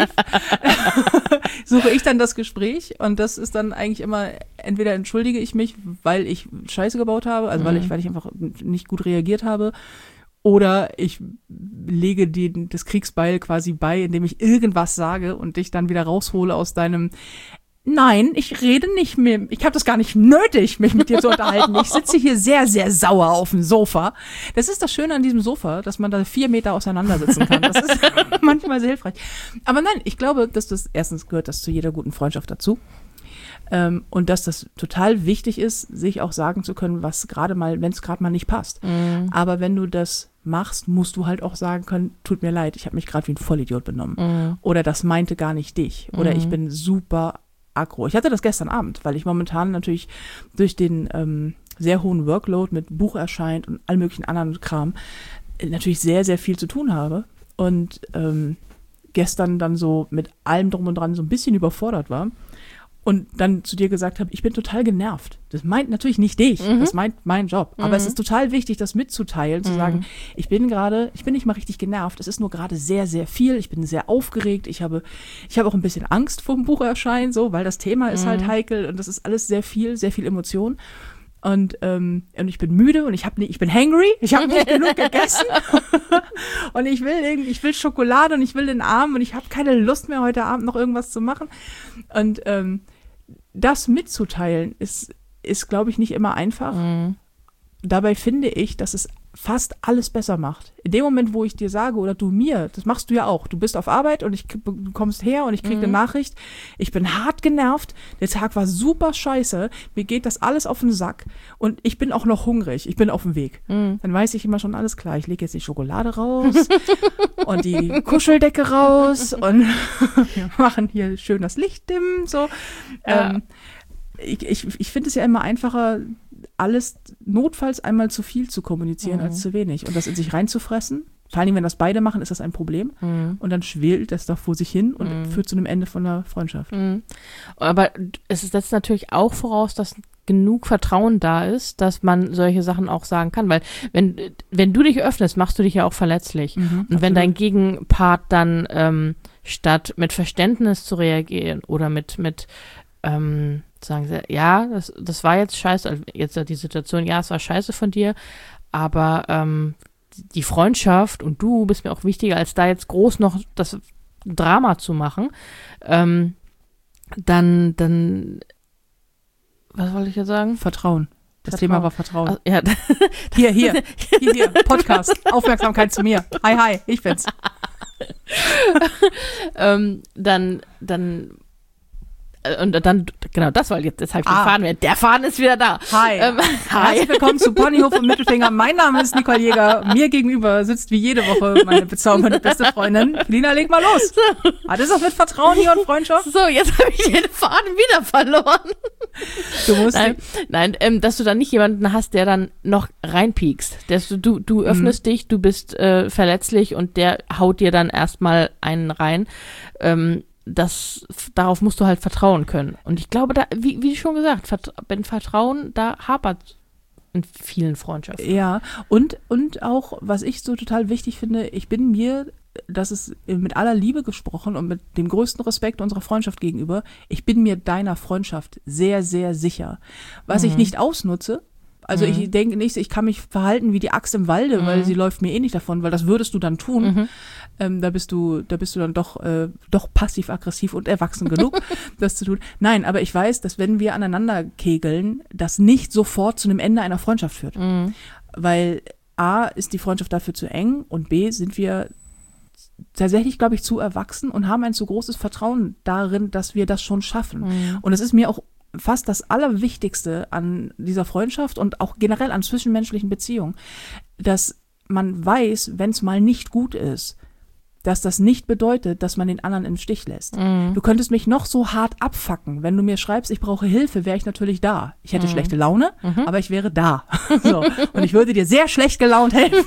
Speaker 1: suche ich dann das Gespräch und das ist dann eigentlich immer, entweder entschuldige ich mich, weil ich Scheiße gebaut habe, also mhm. weil ich, weil ich einfach nicht gut reagiert habe, oder ich lege den, das Kriegsbeil quasi bei, indem ich irgendwas sage und dich dann wieder raushole aus deinem Nein, ich rede nicht mehr. Ich habe das gar nicht nötig, mich mit dir zu unterhalten. Ich sitze hier sehr, sehr sauer auf dem Sofa. Das ist das Schöne an diesem Sofa, dass man da vier Meter auseinander sitzen kann. Das ist manchmal sehr hilfreich. Aber nein, ich glaube, dass das, erstens gehört das zu jeder guten Freundschaft dazu. Ähm, und dass das total wichtig ist, sich auch sagen zu können, was gerade mal, wenn es gerade mal nicht passt. Mhm. Aber wenn du das machst, musst du halt auch sagen können, tut mir leid, ich habe mich gerade wie ein Vollidiot benommen. Mhm. Oder das meinte gar nicht dich. Oder mhm. ich bin super aggro. Ich hatte das gestern Abend, weil ich momentan natürlich durch den ähm, sehr hohen Workload mit Buch erscheint und all möglichen anderen Kram äh, natürlich sehr, sehr viel zu tun habe und ähm, gestern dann so mit allem drum und dran so ein bisschen überfordert war und dann zu dir gesagt habe, ich bin total genervt. Das meint natürlich nicht dich, mhm. das meint mein Job. Mhm. Aber es ist total wichtig, das mitzuteilen, zu mhm. sagen, ich bin gerade, ich bin nicht mal richtig genervt, es ist nur gerade sehr, sehr viel, ich bin sehr aufgeregt, ich habe, ich habe auch ein bisschen Angst vor dem Bucherscheinen, so, weil das Thema ist mhm. halt heikel und das ist alles sehr viel, sehr viel Emotion. Und, ähm, und ich bin müde und ich habe nicht, ich bin hangry, ich habe nicht genug gegessen und ich will irgendwie, ich will Schokolade und ich will den Arm und ich habe keine Lust mehr, heute Abend noch irgendwas zu machen. Und ähm, das mitzuteilen ist, ist, glaube ich, nicht immer einfach. Mhm. Dabei finde ich, dass es fast alles besser macht. In dem Moment, wo ich dir sage, oder du mir, das machst du ja auch, du bist auf Arbeit und ich, du kommst her und ich krieg mhm. eine Nachricht, ich bin hart genervt, der Tag war super scheiße, mir geht das alles auf den Sack und ich bin auch noch hungrig, ich bin auf dem Weg. Mhm. Dann weiß ich immer schon, alles klar, ich lege jetzt die Schokolade raus und die Kuscheldecke raus und wir machen hier schön das Licht dimmen, so. Ja. Ähm, ich ich, ich finde es ja immer einfacher, alles notfalls einmal zu viel zu kommunizieren mhm. als zu wenig und das in sich reinzufressen vor allem, wenn das beide machen, ist das ein Problem.
Speaker 2: Mhm.
Speaker 1: Und dann schwelt das doch vor sich hin und
Speaker 2: Mhm.
Speaker 1: führt zu einem Ende von einer Freundschaft.
Speaker 2: Mhm. Aber es setzt natürlich auch voraus, dass genug Vertrauen da ist, dass man solche Sachen auch sagen kann. Weil wenn, wenn du dich öffnest, machst du dich ja auch verletzlich.
Speaker 1: Mhm,
Speaker 2: und
Speaker 1: absolut.
Speaker 2: wenn dein Gegenpart dann ähm, statt mit Verständnis zu reagieren oder mit, mit ähm, sagen sie, ja, das, das war jetzt scheiße, also jetzt die Situation, ja, es war scheiße von dir, aber ähm, die Freundschaft und du bist mir auch wichtiger, als da jetzt groß noch das Drama zu machen, ähm, dann, dann, was wollte ich jetzt sagen?
Speaker 1: Vertrauen. Das
Speaker 2: Vertrauen.
Speaker 1: Thema war Vertrauen.
Speaker 2: Ach, ja,
Speaker 1: Hier, hier, hier, hier, Podcast, Aufmerksamkeit zu mir. Hi, hi, ich bin's.
Speaker 2: ähm, dann, dann, äh, und dann, genau, das war jetzt, jetzt habe ich den
Speaker 1: Ah.
Speaker 2: Faden wieder. Der Faden ist wieder da.
Speaker 1: Hi.
Speaker 2: Ähm,
Speaker 1: Herzlich willkommen zu Ponyhof und Mittelfinger. Mein Name ist Nicole Jäger. Mir gegenüber sitzt wie jede Woche meine bezaubernde beste Freundin. Felina, leg mal los. Hat es auch mit Vertrauen hier und Freundschaft?
Speaker 2: So, jetzt habe ich den Faden wieder verloren.
Speaker 1: Du musst
Speaker 2: Nein, nein ähm, dass du dann nicht jemanden hast, der dann noch reinpiekst. Dass du, du, du öffnest dich, du bist äh, verletzlich und der haut dir dann erstmal einen rein. Ähm, das, darauf musst du halt vertrauen können. Und ich glaube, da, wie, wie schon gesagt, Vert- wenn Vertrauen, da hapert in vielen Freundschaften.
Speaker 1: Ja, und, und auch, was ich so total wichtig finde, ich bin mir, das ist mit aller Liebe gesprochen und mit dem größten Respekt unserer Freundschaft gegenüber, ich bin mir deiner Freundschaft sehr, sehr sicher. Was
Speaker 2: Mhm.
Speaker 1: ich nicht ausnutze, also
Speaker 2: Mhm.
Speaker 1: ich denke nicht, ich kann mich verhalten wie die Axt im Walde,
Speaker 2: Mhm.
Speaker 1: weil sie läuft mir eh nicht davon, weil das würdest du dann tun.
Speaker 2: Mhm.
Speaker 1: Ähm, da bist du, da bist du dann doch, äh, doch passiv-aggressiv und erwachsen genug, das zu tun. Nein, aber ich weiß, dass wenn wir aneinander kegeln, das nicht sofort zu einem Ende einer Freundschaft führt.
Speaker 2: Mhm.
Speaker 1: Weil A, ist die Freundschaft dafür zu eng und B, sind wir tatsächlich, glaube ich, zu erwachsen und haben ein zu großes Vertrauen darin, dass wir das schon schaffen.
Speaker 2: Mhm.
Speaker 1: Und es ist mir auch fast das Allerwichtigste an dieser Freundschaft und auch generell an zwischenmenschlichen Beziehungen, dass man weiß, wenn es mal nicht gut ist, dass das nicht bedeutet, dass man den anderen im Stich lässt.
Speaker 2: Mhm.
Speaker 1: Du könntest mich noch so hart abfacken. Wenn du mir schreibst, ich brauche Hilfe, wäre ich natürlich da. Ich hätte schlechte Laune,
Speaker 2: Mhm.
Speaker 1: aber ich wäre da. So. Und ich würde dir sehr schlecht gelaunt helfen.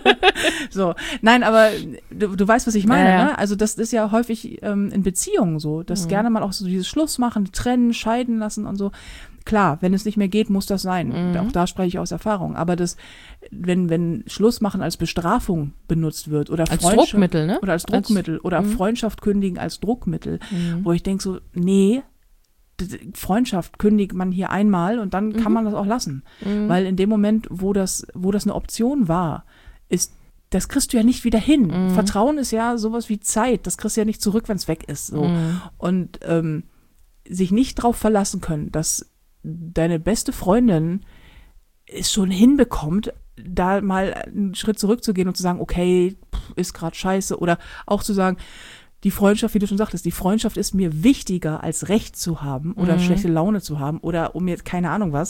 Speaker 1: So. Nein, aber du, du weißt, was ich meine.
Speaker 2: Ja, ja.
Speaker 1: Ne? Also das ist ja häufig ähm, in Beziehungen so, dass
Speaker 2: Mhm.
Speaker 1: gerne mal auch so dieses Schluss machen, trennen, scheiden lassen und so. Klar, wenn es nicht mehr geht, muss das sein.
Speaker 2: Mhm.
Speaker 1: Auch da spreche ich aus Erfahrung. Aber das, wenn, wenn Schluss machen als Bestrafung benutzt wird oder
Speaker 2: Als
Speaker 1: Freundschaft-
Speaker 2: Druckmittel, ne?
Speaker 1: oder als Druckmittel oder
Speaker 2: Mhm.
Speaker 1: Freundschaft kündigen als Druckmittel,
Speaker 2: Mhm.
Speaker 1: wo ich denke so, nee, d- Freundschaft kündigt man hier einmal und dann kann
Speaker 2: Mhm.
Speaker 1: man das auch lassen.
Speaker 2: Mhm.
Speaker 1: Weil in dem Moment, wo das, wo das eine Option war, ist, das kriegst du ja nicht wieder hin.
Speaker 2: Mhm.
Speaker 1: Vertrauen ist ja sowas wie Zeit, das kriegst du ja nicht zurück, wenn es weg ist. So.
Speaker 2: Mhm.
Speaker 1: Und ähm, sich nicht drauf verlassen können, dass deine beste Freundin es schon hinbekommt, da mal einen Schritt zurückzugehen und zu sagen, okay, pff, ist gerade scheiße. Oder auch zu sagen, die Freundschaft, wie du schon sagtest, die Freundschaft ist mir wichtiger, als Recht zu haben oder
Speaker 2: Mhm.
Speaker 1: schlechte Laune zu haben oder um mir keine Ahnung was.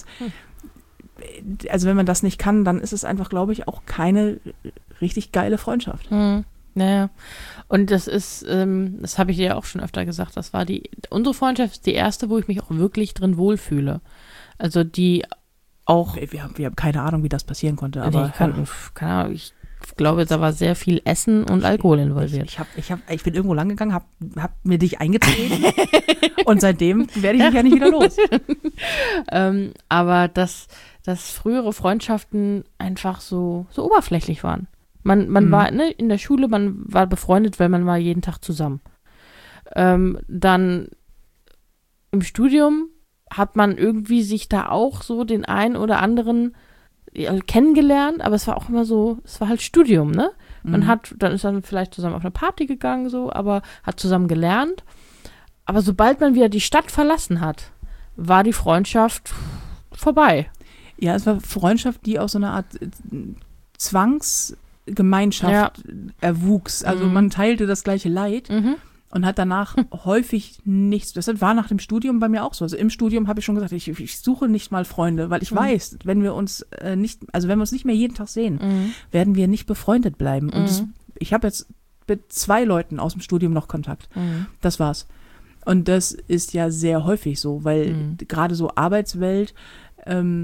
Speaker 1: Also wenn man das nicht kann, dann ist es einfach, glaube ich, auch keine richtig geile Freundschaft.
Speaker 2: Hm, naja. Und das ist, ähm, das habe ich dir ja auch schon öfter gesagt, das war die, unsere Freundschaft ist die erste, wo ich mich auch wirklich drin wohlfühle. Also die auch,
Speaker 1: Wir, wir, haben, wir haben keine Ahnung, wie das passieren konnte, aber
Speaker 2: nee, ich, kann, keine Ahnung, ich glaube, da war sehr viel Essen und Alkohol
Speaker 1: ich,
Speaker 2: involviert.
Speaker 1: ich, hab, ich, hab, ich bin irgendwo lang gegangen, hab, hab mir dich eingetreten und seitdem werde ich dich ja nicht wieder los.
Speaker 2: ähm, aber dass, dass frühere Freundschaften einfach so, so oberflächlich waren. Man, man
Speaker 1: Mhm.
Speaker 2: war ne, in der Schule, man war befreundet, weil man war jeden Tag zusammen. Ähm, dann im Studium hat man irgendwie sich da auch so den einen oder anderen ja, kennengelernt, aber es war auch immer so, es war halt Studium, ne? Man
Speaker 1: Mhm.
Speaker 2: hat, dann ist dann vielleicht zusammen auf eine Party gegangen, so, aber hat zusammen gelernt. Aber sobald man wieder die Stadt verlassen hat, war die Freundschaft vorbei.
Speaker 1: Ja, es war Freundschaft, die aus so einer Art äh, Zwangsgemeinschaft erwuchs. Also
Speaker 2: Mhm.
Speaker 1: man teilte das gleiche Leid
Speaker 2: Mhm.
Speaker 1: und hat danach häufig nichts. Das war nach dem Studium bei mir auch so. Also im Studium habe ich schon gesagt, ich, ich suche nicht mal Freunde, weil ich
Speaker 2: Mhm.
Speaker 1: weiß, wenn wir uns äh, nicht, also wenn wir uns nicht mehr jeden Tag sehen,
Speaker 2: Mhm.
Speaker 1: werden wir nicht befreundet bleiben. Und es,
Speaker 2: Mhm.
Speaker 1: ich habe jetzt mit zwei Leuten aus dem Studium noch Kontakt.
Speaker 2: Mhm.
Speaker 1: Das war's. Und das ist ja sehr häufig so, weil
Speaker 2: Mhm.
Speaker 1: gerade so Arbeitswelt, ähm,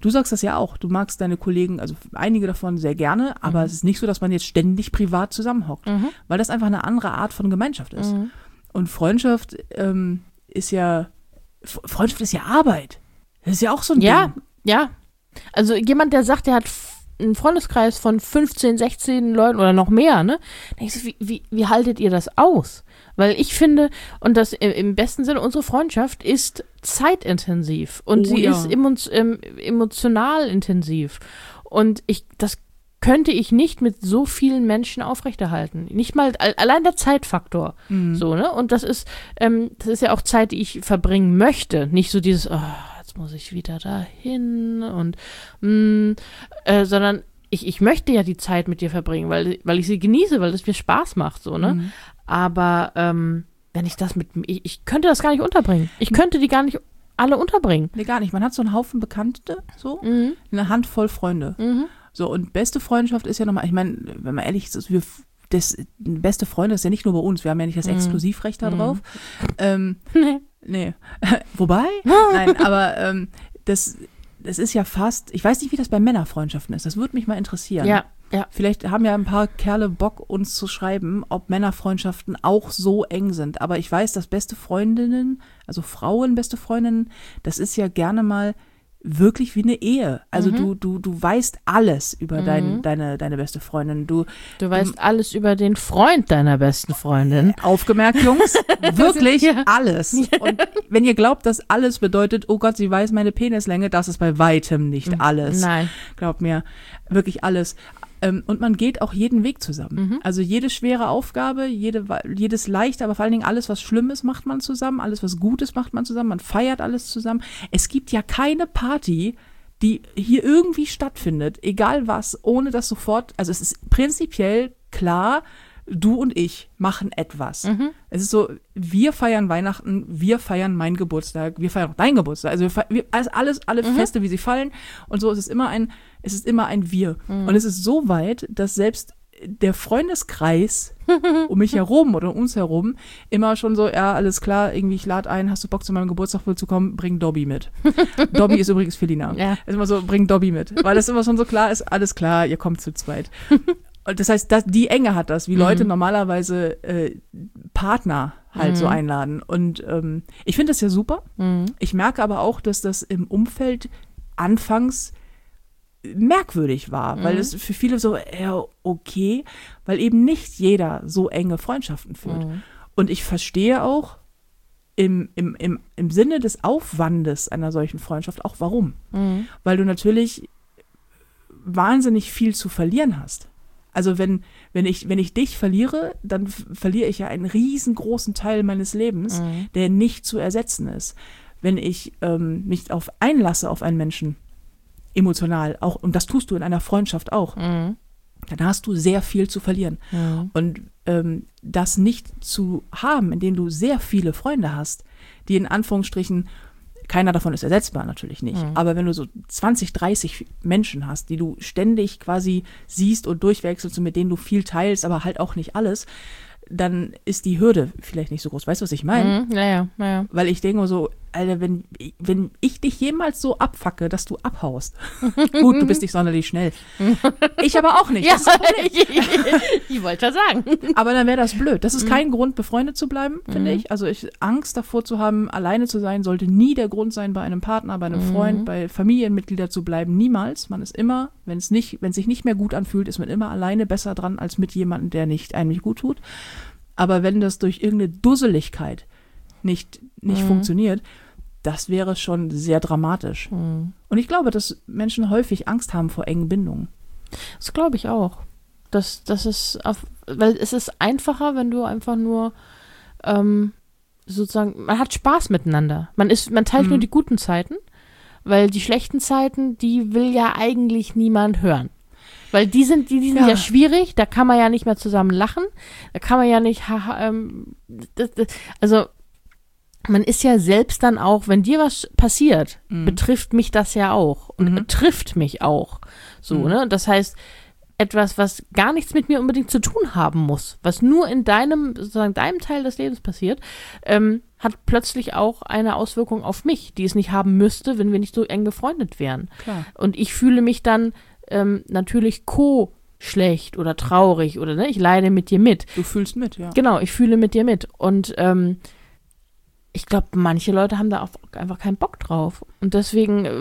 Speaker 1: du sagst das ja auch, du magst deine Kollegen, also einige davon sehr gerne, aber mhm. es ist nicht so, dass man jetzt ständig privat zusammenhockt, mhm. weil das einfach eine andere Art von Gemeinschaft ist. Mhm. Und Freundschaft ähm, ist ja, Freundschaft ist ja Arbeit. Das ist ja auch so ein
Speaker 2: ja,
Speaker 1: Ding.
Speaker 2: Ja, ja. Also jemand, der sagt, der hat einen Freundeskreis von fünfzehn, sechzehn Leuten oder noch mehr, ne? Da denkst du, wie, wie, wie haltet ihr das aus? Weil ich finde, und das im besten Sinne, unsere Freundschaft ist zeitintensiv und oh, sie ja. ist emo- ähm, emotional intensiv. Und ich, das könnte ich nicht mit so vielen Menschen aufrechterhalten. Nicht mal, allein der Zeitfaktor. Mhm. So, ne? Und das ist, ähm, das ist ja auch Zeit, die ich verbringen möchte. Nicht so dieses, oh, jetzt muss ich wieder dahin und, mh, äh, sondern ich, ich möchte ja die Zeit mit dir verbringen, weil, weil ich sie genieße, weil es mir Spaß macht, so, ne? Mhm. Aber ähm, wenn ich das mit, ich, ich könnte das gar nicht unterbringen. Ich könnte die gar nicht alle unterbringen.
Speaker 1: Nee, gar nicht. Man hat so einen Haufen Bekannte, so, mhm. eine Handvoll Freunde. Mhm. So, und beste Freundschaft ist ja nochmal, ich meine, wenn man ehrlich ist, wir, das beste Freunde ist ja nicht nur bei uns, wir haben ja nicht das Exklusivrecht da drauf. Mhm. Ähm, nee. Nee. Wobei, nein, aber ähm, das, das ist ja fast, ich weiß nicht, wie das bei Männerfreundschaften ist, das würde mich mal interessieren.
Speaker 2: Ja. Ja.
Speaker 1: Vielleicht haben ja ein paar Kerle Bock, uns zu schreiben, ob Männerfreundschaften auch so eng sind. Aber ich weiß, dass beste Freundinnen, also Frauen beste Freundinnen, das ist ja gerne mal wirklich wie eine Ehe. Also mhm. du, du, du weißt alles über mhm. dein, deine, deine beste Freundin. Du,
Speaker 2: du weißt du, alles über den Freund deiner besten Freundin.
Speaker 1: Aufgemerkt, Jungs, wirklich ja. alles. Und wenn ihr glaubt, dass alles bedeutet, oh Gott, sie weiß meine Penislänge, das ist bei weitem nicht alles.
Speaker 2: Nein.
Speaker 1: Glaubt mir, wirklich alles. Und man geht auch jeden Weg zusammen. Mhm. Also jede schwere Aufgabe, jede, jedes leichte, aber vor allen Dingen alles, was Schlimmes, macht man zusammen. Alles, was Gutes, macht man zusammen. Man feiert alles zusammen. Es gibt ja keine Party, die hier irgendwie stattfindet, egal was, ohne dass sofort, also es ist prinzipiell klar, du und ich machen etwas. Mhm. Es ist so, wir feiern Weihnachten, wir feiern meinen Geburtstag, wir feiern auch deinen Geburtstag. Also wir, feiern, wir also alles, alle mhm. Feste, wie sie fallen. Und so ist es immer ein, es ist immer ein Wir. Mhm. Und es ist so weit, dass selbst der Freundeskreis um mich herum oder um uns herum immer schon so, ja, alles klar, irgendwie ich lade ein, hast du Bock zu meinem Geburtstag wohl zu kommen, bring Dobby mit. Dobby ist übrigens Felina. Ja. Es ist immer so, bring Dobby mit. Weil das immer schon so klar ist, alles klar, ihr kommt zu zweit. Und das heißt, das, die Enge hat das, wie Leute mhm. normalerweise äh, Partner halt mhm. so einladen. Und ähm, ich finde das ja super. Mhm. Ich merke aber auch, dass das im Umfeld anfangs merkwürdig war, mhm. weil es für viele so, ja, okay, weil eben nicht jeder so enge Freundschaften führt. Mhm. Und ich verstehe auch im, im, im, im Sinne des Aufwandes einer solchen Freundschaft auch warum. Mhm. Weil du natürlich wahnsinnig viel zu verlieren hast. Also wenn, wenn ich, wenn ich dich verliere, dann f- verliere ich ja einen riesengroßen Teil meines Lebens, mhm. der nicht zu ersetzen ist. Wenn ich ähm, mich auf einlasse auf einen Menschen, emotional, auch, und das tust du in einer Freundschaft auch, mhm. dann hast du sehr viel zu verlieren. Mhm. Und ähm, das nicht zu haben, indem du sehr viele Freunde hast, die in Anführungsstrichen, keiner davon ist ersetzbar, natürlich nicht. Mhm. Aber wenn du so zwanzig, dreißig Menschen hast, die du ständig quasi siehst und durchwechselst und mit denen du viel teilst, aber halt auch nicht alles, dann ist die Hürde vielleicht nicht so groß. Weißt du, was ich meine?
Speaker 2: Mhm, ja, ja, ja.
Speaker 1: Weil ich denke so, Alter, wenn, wenn ich dich jemals so abfacke, dass du abhaust. Gut, du bist nicht sonderlich schnell. Ich aber auch nicht.
Speaker 2: Ja,
Speaker 1: das ist das Problem.
Speaker 2: ich, ich wollte ja sagen.
Speaker 1: Aber dann wäre das blöd. Das ist mhm. kein Grund, befreundet zu bleiben, finde mhm. ich. Also ich, Angst davor zu haben, alleine zu sein, sollte nie der Grund sein, bei einem Partner, bei einem mhm. Freund, bei Familienmitgliedern zu bleiben. Niemals. Man ist immer, wenn es nicht, wenn es sich nicht mehr gut anfühlt, ist man immer alleine besser dran, als mit jemandem, der nicht einem nicht gut tut. Aber wenn das durch irgendeine Dusseligkeit nicht, nicht mhm. funktioniert, das wäre schon sehr dramatisch. Mhm. Und ich glaube, dass Menschen häufig Angst haben vor engen Bindungen.
Speaker 2: Das glaube ich auch. Das, das ist, auf, weil es ist einfacher, wenn du einfach nur ähm, sozusagen, man hat Spaß miteinander. Man ist, man teilt mhm. nur die guten Zeiten, weil die schlechten Zeiten, die will ja eigentlich niemand hören. Weil die sind, die, die sind ja. ja schwierig, da kann man ja nicht mehr zusammen lachen, da kann man ja nicht, haha, ähm, das, das, also man ist ja selbst dann auch, wenn dir was passiert, mhm. betrifft mich das ja auch und mhm. betrifft mich auch. So, mhm. ne? Das heißt, etwas, was gar nichts mit mir unbedingt zu tun haben muss, was nur in deinem, sozusagen deinem Teil des Lebens passiert, ähm, hat plötzlich auch eine Auswirkung auf mich, die es nicht haben müsste, wenn wir nicht so eng befreundet wären.
Speaker 1: Klar.
Speaker 2: Und ich fühle mich dann ähm, natürlich co schlecht oder traurig oder ne, ich leide mit dir mit.
Speaker 1: Du fühlst mit, ja.
Speaker 2: Genau, ich fühle mit dir mit. Und ähm, ich glaube, manche Leute haben da auch einfach keinen Bock drauf. Und deswegen äh,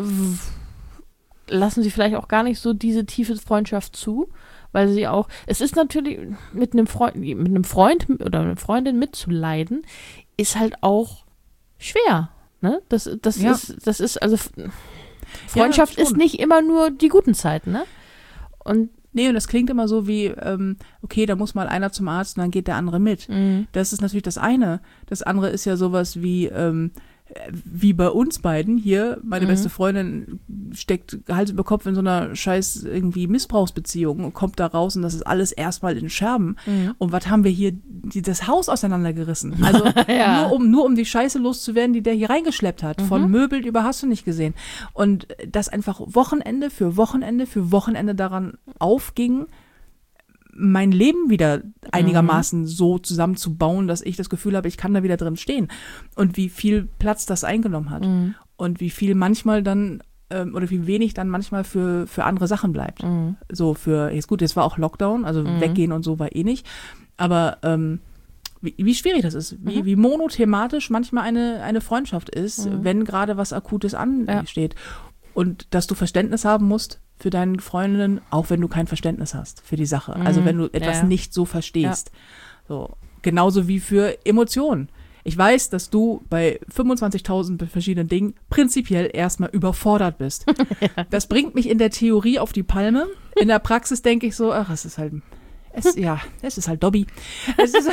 Speaker 2: lassen sie vielleicht auch gar nicht so diese tiefe Freundschaft zu, weil sie auch, es ist natürlich mit einem Freund, mit einem Freund oder einer Freundin mitzuleiden, ist halt auch schwer. Ne? Das, das
Speaker 1: Ja.
Speaker 2: ist, das ist, also Freundschaft
Speaker 1: Ja,
Speaker 2: ist
Speaker 1: schon.
Speaker 2: nicht immer nur die guten Zeiten, ne? Und
Speaker 1: Nee, und das klingt immer so wie, ähm, okay, da muss mal einer zum Arzt und dann geht der andere mit.
Speaker 2: Mhm.
Speaker 1: Das ist natürlich das eine. Das andere ist ja sowas wie, ähm, wie bei uns beiden hier. Meine
Speaker 2: Mhm.
Speaker 1: beste Freundin steckt Hals über Kopf in so einer scheiß irgendwie Missbrauchsbeziehung und kommt da raus und das ist alles erstmal in Scherben.
Speaker 2: Mhm.
Speaker 1: Und was haben wir hier, die, das Haus auseinandergerissen? Also
Speaker 2: Ja.
Speaker 1: nur, um, nur um die Scheiße loszuwerden, die der hier reingeschleppt hat.
Speaker 2: Mhm.
Speaker 1: Von Möbel über hast du nicht gesehen. Und das einfach Wochenende für Wochenende für Wochenende daran aufging, mein Leben wieder einigermaßen so zusammenzubauen, dass ich das Gefühl habe, ich kann da wieder drin stehen. Und wie viel Platz das eingenommen hat.
Speaker 2: Mhm.
Speaker 1: Und wie viel manchmal dann, ähm, oder wie wenig dann manchmal für, für andere Sachen bleibt.
Speaker 2: Mhm.
Speaker 1: So für, jetzt gut, jetzt war auch Lockdown, also
Speaker 2: Mhm.
Speaker 1: weggehen und so war eh nicht. Aber ähm, wie, wie schwierig das ist, wie,
Speaker 2: Mhm.
Speaker 1: wie monothematisch manchmal eine, eine Freundschaft ist,
Speaker 2: Mhm.
Speaker 1: wenn gerade was Akutes
Speaker 2: Ja.
Speaker 1: ansteht. Und dass du Verständnis haben musst für deine Freundinnen, auch wenn du kein Verständnis hast für die Sache. Also
Speaker 2: Mhm.
Speaker 1: wenn du etwas
Speaker 2: Ja.
Speaker 1: nicht so verstehst. So, genauso wie für Emotionen. Ich weiß, dass du bei fünfundzwanzigtausend verschiedenen Dingen prinzipiell erstmal überfordert bist. Das bringt mich in der Theorie auf die Palme. In der Praxis denke ich so, ach, es ist halt, es, ja, es ist halt Dobby. Es ist,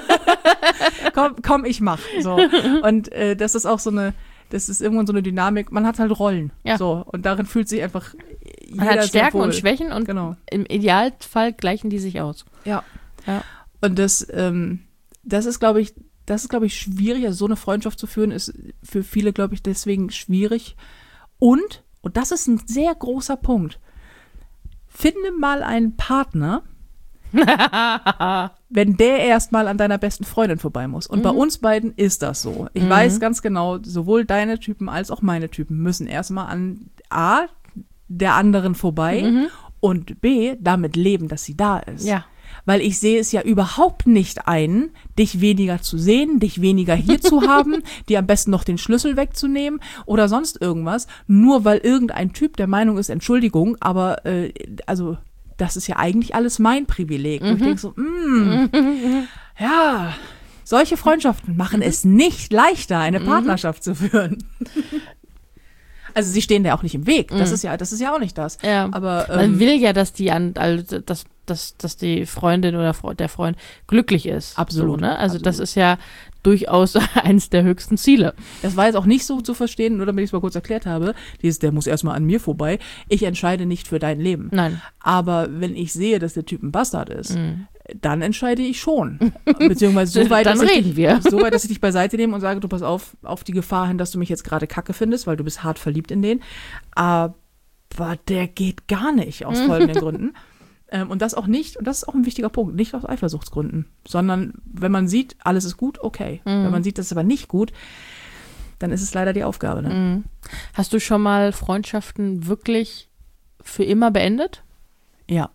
Speaker 1: komm, komm, ich mach. So. Und äh, das ist auch so eine, das ist irgendwann so eine Dynamik. Man hat halt Rollen.
Speaker 2: Ja.
Speaker 1: So. Und darin fühlt sich einfach jeder
Speaker 2: Man hat
Speaker 1: sehr
Speaker 2: Stärken
Speaker 1: wohl.
Speaker 2: und Schwächen und
Speaker 1: Genau.
Speaker 2: im Idealfall gleichen die sich aus.
Speaker 1: Ja.
Speaker 2: Ja.
Speaker 1: Und das, ähm, das ist, glaube ich, das ist, glaube ich, schwierig. Also so eine Freundschaft zu führen, ist für viele, glaube ich, deswegen schwierig. Und, und das ist ein sehr großer Punkt, finde mal einen Partner, wenn der erstmal an deiner besten Freundin vorbei muss. Und bei uns beiden ist das so. Ich
Speaker 2: Mhm.
Speaker 1: weiß ganz genau, sowohl deine Typen als auch meine Typen müssen erstmal an A, der anderen vorbei
Speaker 2: Mhm.
Speaker 1: und B, damit leben, dass sie da ist.
Speaker 2: Ja.
Speaker 1: Weil ich sehe es ja überhaupt nicht ein, dich weniger zu sehen, dich weniger hier zu haben, dir am besten noch den Schlüssel wegzunehmen oder sonst irgendwas, nur weil irgendein Typ der Meinung ist, Entschuldigung, aber äh, also das ist ja eigentlich alles mein Privileg. Und ich denke so, mm, ja, solche Freundschaften machen es nicht leichter, eine Partnerschaft zu führen. Also sie stehen da auch nicht im Weg. Das ist ja, das ist ja auch nicht das.
Speaker 2: Ja.
Speaker 1: Aber
Speaker 2: Man
Speaker 1: ähm,
Speaker 2: will ja, dass die an, also dass, dass, dass die Freundin oder Fre- der Freund glücklich ist.
Speaker 1: Absolut,
Speaker 2: So, ne? Also das
Speaker 1: absolut.
Speaker 2: ist ja durchaus eins der höchsten Ziele.
Speaker 1: das war jetzt auch nicht so zu verstehen, nur damit ich es mal kurz erklärt habe. Dieses, der muss erstmal an mir vorbei. Ich entscheide nicht für dein Leben.
Speaker 2: Nein.
Speaker 1: Aber wenn ich sehe, dass der Typ ein Bastard ist,
Speaker 2: Mhm.
Speaker 1: dann entscheide ich schon. Beziehungsweise so weit,
Speaker 2: Dann
Speaker 1: dass ich
Speaker 2: reden
Speaker 1: dich,
Speaker 2: wir.
Speaker 1: so weit, dass ich dich beiseite nehme und sage, du pass auf, auf die Gefahr hin, dass du mich jetzt gerade kacke findest, weil du bist hart verliebt in den. Aber der geht gar nicht aus folgenden Gründen. Ähm, und das auch nicht, und das ist auch ein wichtiger Punkt, nicht aus Eifersuchtsgründen, sondern wenn man sieht, alles ist gut, okay.
Speaker 2: Mhm.
Speaker 1: Wenn man sieht, das ist aber nicht gut, dann ist es leider die Aufgabe. Ne?
Speaker 2: Mhm. Hast du schon mal Freundschaften wirklich für immer beendet?
Speaker 1: Ja.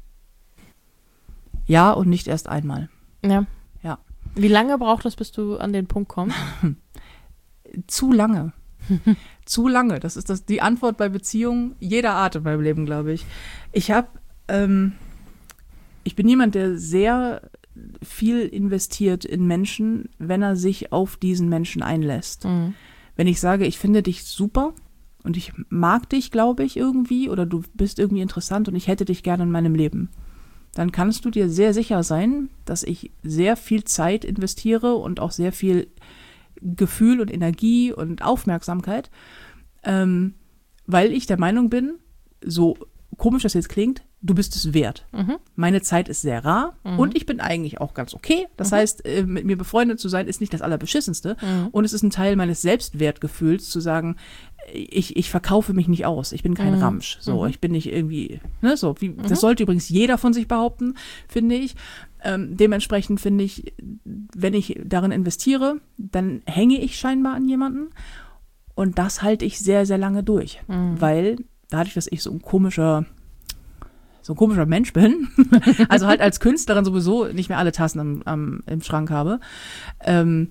Speaker 1: Ja, und nicht erst einmal.
Speaker 2: Ja.
Speaker 1: Ja.
Speaker 2: Wie lange braucht es, bis du an den Punkt kommst?
Speaker 1: Zu lange. Zu lange. Das ist das, die Antwort bei Beziehungen jeder Art in meinem Leben, glaube ich. Ich habe, ähm, ich bin jemand, der sehr viel investiert in Menschen, wenn er sich auf diesen Menschen einlässt.
Speaker 2: Mhm.
Speaker 1: Wenn ich sage, ich finde dich super und ich mag dich, glaube ich, irgendwie, oder du bist irgendwie interessant und ich hätte dich gerne in meinem Leben, dann kannst du dir sehr sicher sein, dass ich sehr viel Zeit investiere und auch sehr viel Gefühl und Energie und Aufmerksamkeit, ähm, weil ich der Meinung bin, so komisch das jetzt klingt, du bist es wert.
Speaker 2: Mhm.
Speaker 1: Meine Zeit ist sehr rar
Speaker 2: Mhm.
Speaker 1: und ich bin eigentlich auch ganz okay. Das
Speaker 2: Mhm.
Speaker 1: heißt, äh, mit mir befreundet zu sein, ist nicht das Allerbeschissenste.
Speaker 2: Mhm.
Speaker 1: Und es ist ein Teil meines Selbstwertgefühls, zu sagen, ich, ich verkaufe mich nicht aus. Ich bin kein
Speaker 2: Mhm.
Speaker 1: Ramsch. So,
Speaker 2: Mhm.
Speaker 1: ich bin nicht irgendwie, ne, so, wie,
Speaker 2: Mhm.
Speaker 1: das sollte übrigens jeder von sich behaupten, finde ich. Ähm, dementsprechend finde ich, wenn ich darin investiere, dann hänge ich scheinbar an jemanden. Und das halte ich sehr, sehr lange durch.
Speaker 2: Mhm.
Speaker 1: Weil dadurch, dass ich so ein komischer, so ein komischer Mensch bin, also halt als Künstlerin sowieso nicht mehr alle Tassen am, am, im Schrank habe, ähm,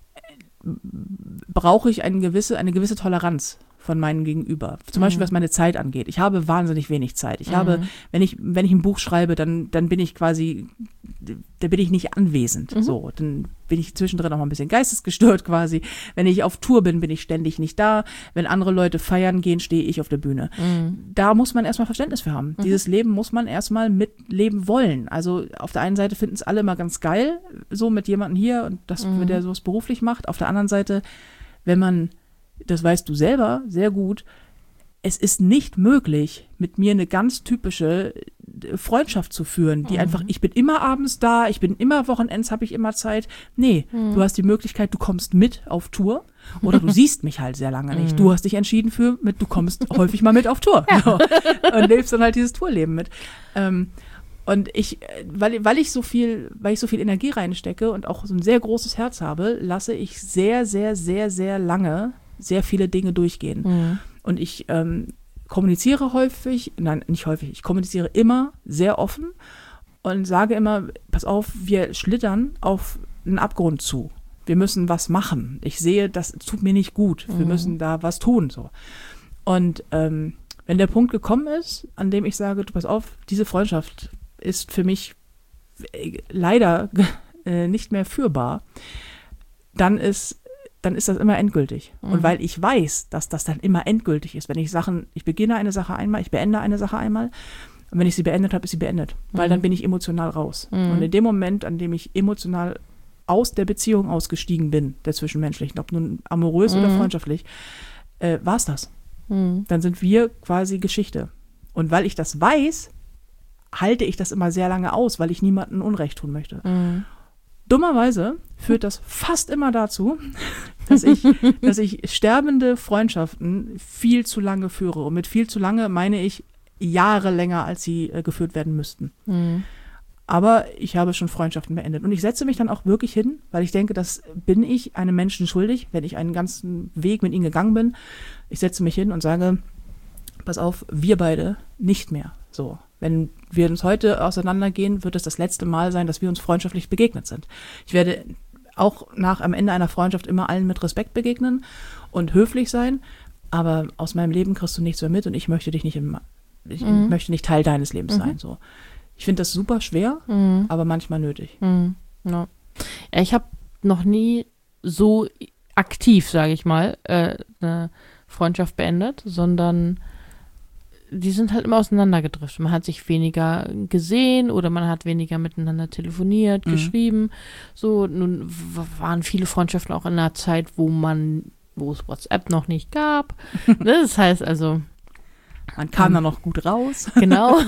Speaker 1: brauche ich eine gewisse, eine gewisse Toleranz von meinem Gegenüber. Zum Beispiel,
Speaker 2: Mhm.
Speaker 1: was meine Zeit angeht. Ich habe wahnsinnig wenig Zeit. Ich
Speaker 2: Mhm.
Speaker 1: habe, wenn ich, wenn ich ein Buch schreibe, dann, dann bin ich quasi, da bin ich nicht anwesend.
Speaker 2: Mhm.
Speaker 1: So, dann bin ich zwischendrin auch mal ein bisschen geistesgestört quasi. Wenn ich auf Tour bin, bin ich ständig nicht da. Wenn andere Leute feiern gehen, stehe ich auf der Bühne.
Speaker 2: Mhm.
Speaker 1: Da muss man erstmal Verständnis für haben.
Speaker 2: Mhm.
Speaker 1: Dieses Leben muss man erstmal mitleben wollen. Also auf der einen Seite finden es alle immer ganz geil, so mit jemandem hier und das,
Speaker 2: Mhm.
Speaker 1: der sowas beruflich macht. Auf der anderen Seite, wenn man, das weißt du selber sehr gut, es ist nicht möglich, mit mir eine ganz typische Freundschaft zu führen, die
Speaker 2: Mhm.
Speaker 1: einfach, ich bin immer abends da, ich bin immer Wochenends, habe ich immer Zeit. Nee,
Speaker 2: Mhm.
Speaker 1: du hast die Möglichkeit, du kommst mit auf Tour oder du siehst mich halt sehr lange nicht.
Speaker 2: Mhm.
Speaker 1: Du hast dich entschieden für, mit, du kommst häufig mal mit auf Tour so, und lebst dann halt dieses Tourleben mit. Ähm, und ich, äh, weil, weil ich so viel, weil ich so viel Energie reinstecke und auch so ein sehr großes Herz habe, lasse ich sehr, sehr, sehr, sehr lange sehr viele Dinge durchgehen.
Speaker 2: Mhm.
Speaker 1: Und ich ähm, kommuniziere häufig, nein, nicht häufig, ich kommuniziere immer sehr offen und sage immer, pass auf, wir schlittern auf einen Abgrund zu. Wir müssen was machen. Ich sehe, das tut mir nicht gut. Wir
Speaker 2: Mhm.
Speaker 1: müssen da was tun. So. Und ähm, wenn der Punkt gekommen ist, an dem ich sage, du pass auf, diese Freundschaft ist für mich äh, leider äh, nicht mehr führbar, dann ist dann ist das immer endgültig.
Speaker 2: Mhm.
Speaker 1: Und weil ich weiß, dass das dann immer endgültig ist, wenn ich Sachen, ich beginne eine Sache einmal, ich beende eine Sache einmal, und wenn ich sie beendet habe, ist sie beendet. Weil
Speaker 2: Mhm.
Speaker 1: dann bin ich emotional raus.
Speaker 2: Mhm.
Speaker 1: Und in dem Moment, an dem ich emotional aus der Beziehung ausgestiegen bin, der zwischenmenschlichen, ob nun amorös oder
Speaker 2: Mhm.
Speaker 1: freundschaftlich, äh, war es das.
Speaker 2: Mhm.
Speaker 1: Dann sind wir quasi Geschichte. Und weil ich das weiß, halte ich das immer sehr lange aus, weil ich niemandem Unrecht tun möchte.
Speaker 2: Mhm.
Speaker 1: Dummerweise führt das fast immer dazu, dass ich, dass ich sterbende Freundschaften viel zu lange führe. Und mit viel zu lange meine ich Jahre länger, als sie äh, geführt werden müssten.
Speaker 2: Mhm.
Speaker 1: Aber ich habe schon Freundschaften beendet. Und ich setze mich dann auch wirklich hin, weil ich denke, das bin ich einem Menschen schuldig, wenn ich einen ganzen Weg mit ihnen gegangen bin. Ich setze mich hin und sage, pass auf, wir beide nicht mehr. So, wenn wir uns heute auseinandergehen, wird es das letzte Mal sein, dass wir uns freundschaftlich begegnet sind. Ich werde auch nach am Ende einer Freundschaft immer allen mit Respekt begegnen und höflich sein, aber aus meinem Leben kriegst du nichts mehr mit und ich möchte dich nicht im, ich
Speaker 2: Mhm.
Speaker 1: möchte nicht Teil deines Lebens
Speaker 2: Mhm.
Speaker 1: sein. So, ich finde das super schwer,
Speaker 2: Mhm.
Speaker 1: aber manchmal nötig.
Speaker 2: Mhm. Ja. Ja, ich habe noch nie so aktiv, sage ich mal, äh, eine Freundschaft beendet, sondern die sind halt immer auseinandergedriftet. Man hat sich weniger gesehen oder man hat weniger miteinander telefoniert,
Speaker 1: Mhm.
Speaker 2: geschrieben. So, nun w- waren viele Freundschaften auch in einer Zeit, wo man, wo es WhatsApp noch nicht gab. Ne, das heißt also,
Speaker 1: Man kam
Speaker 2: Ähm,
Speaker 1: da noch gut raus.
Speaker 2: genau.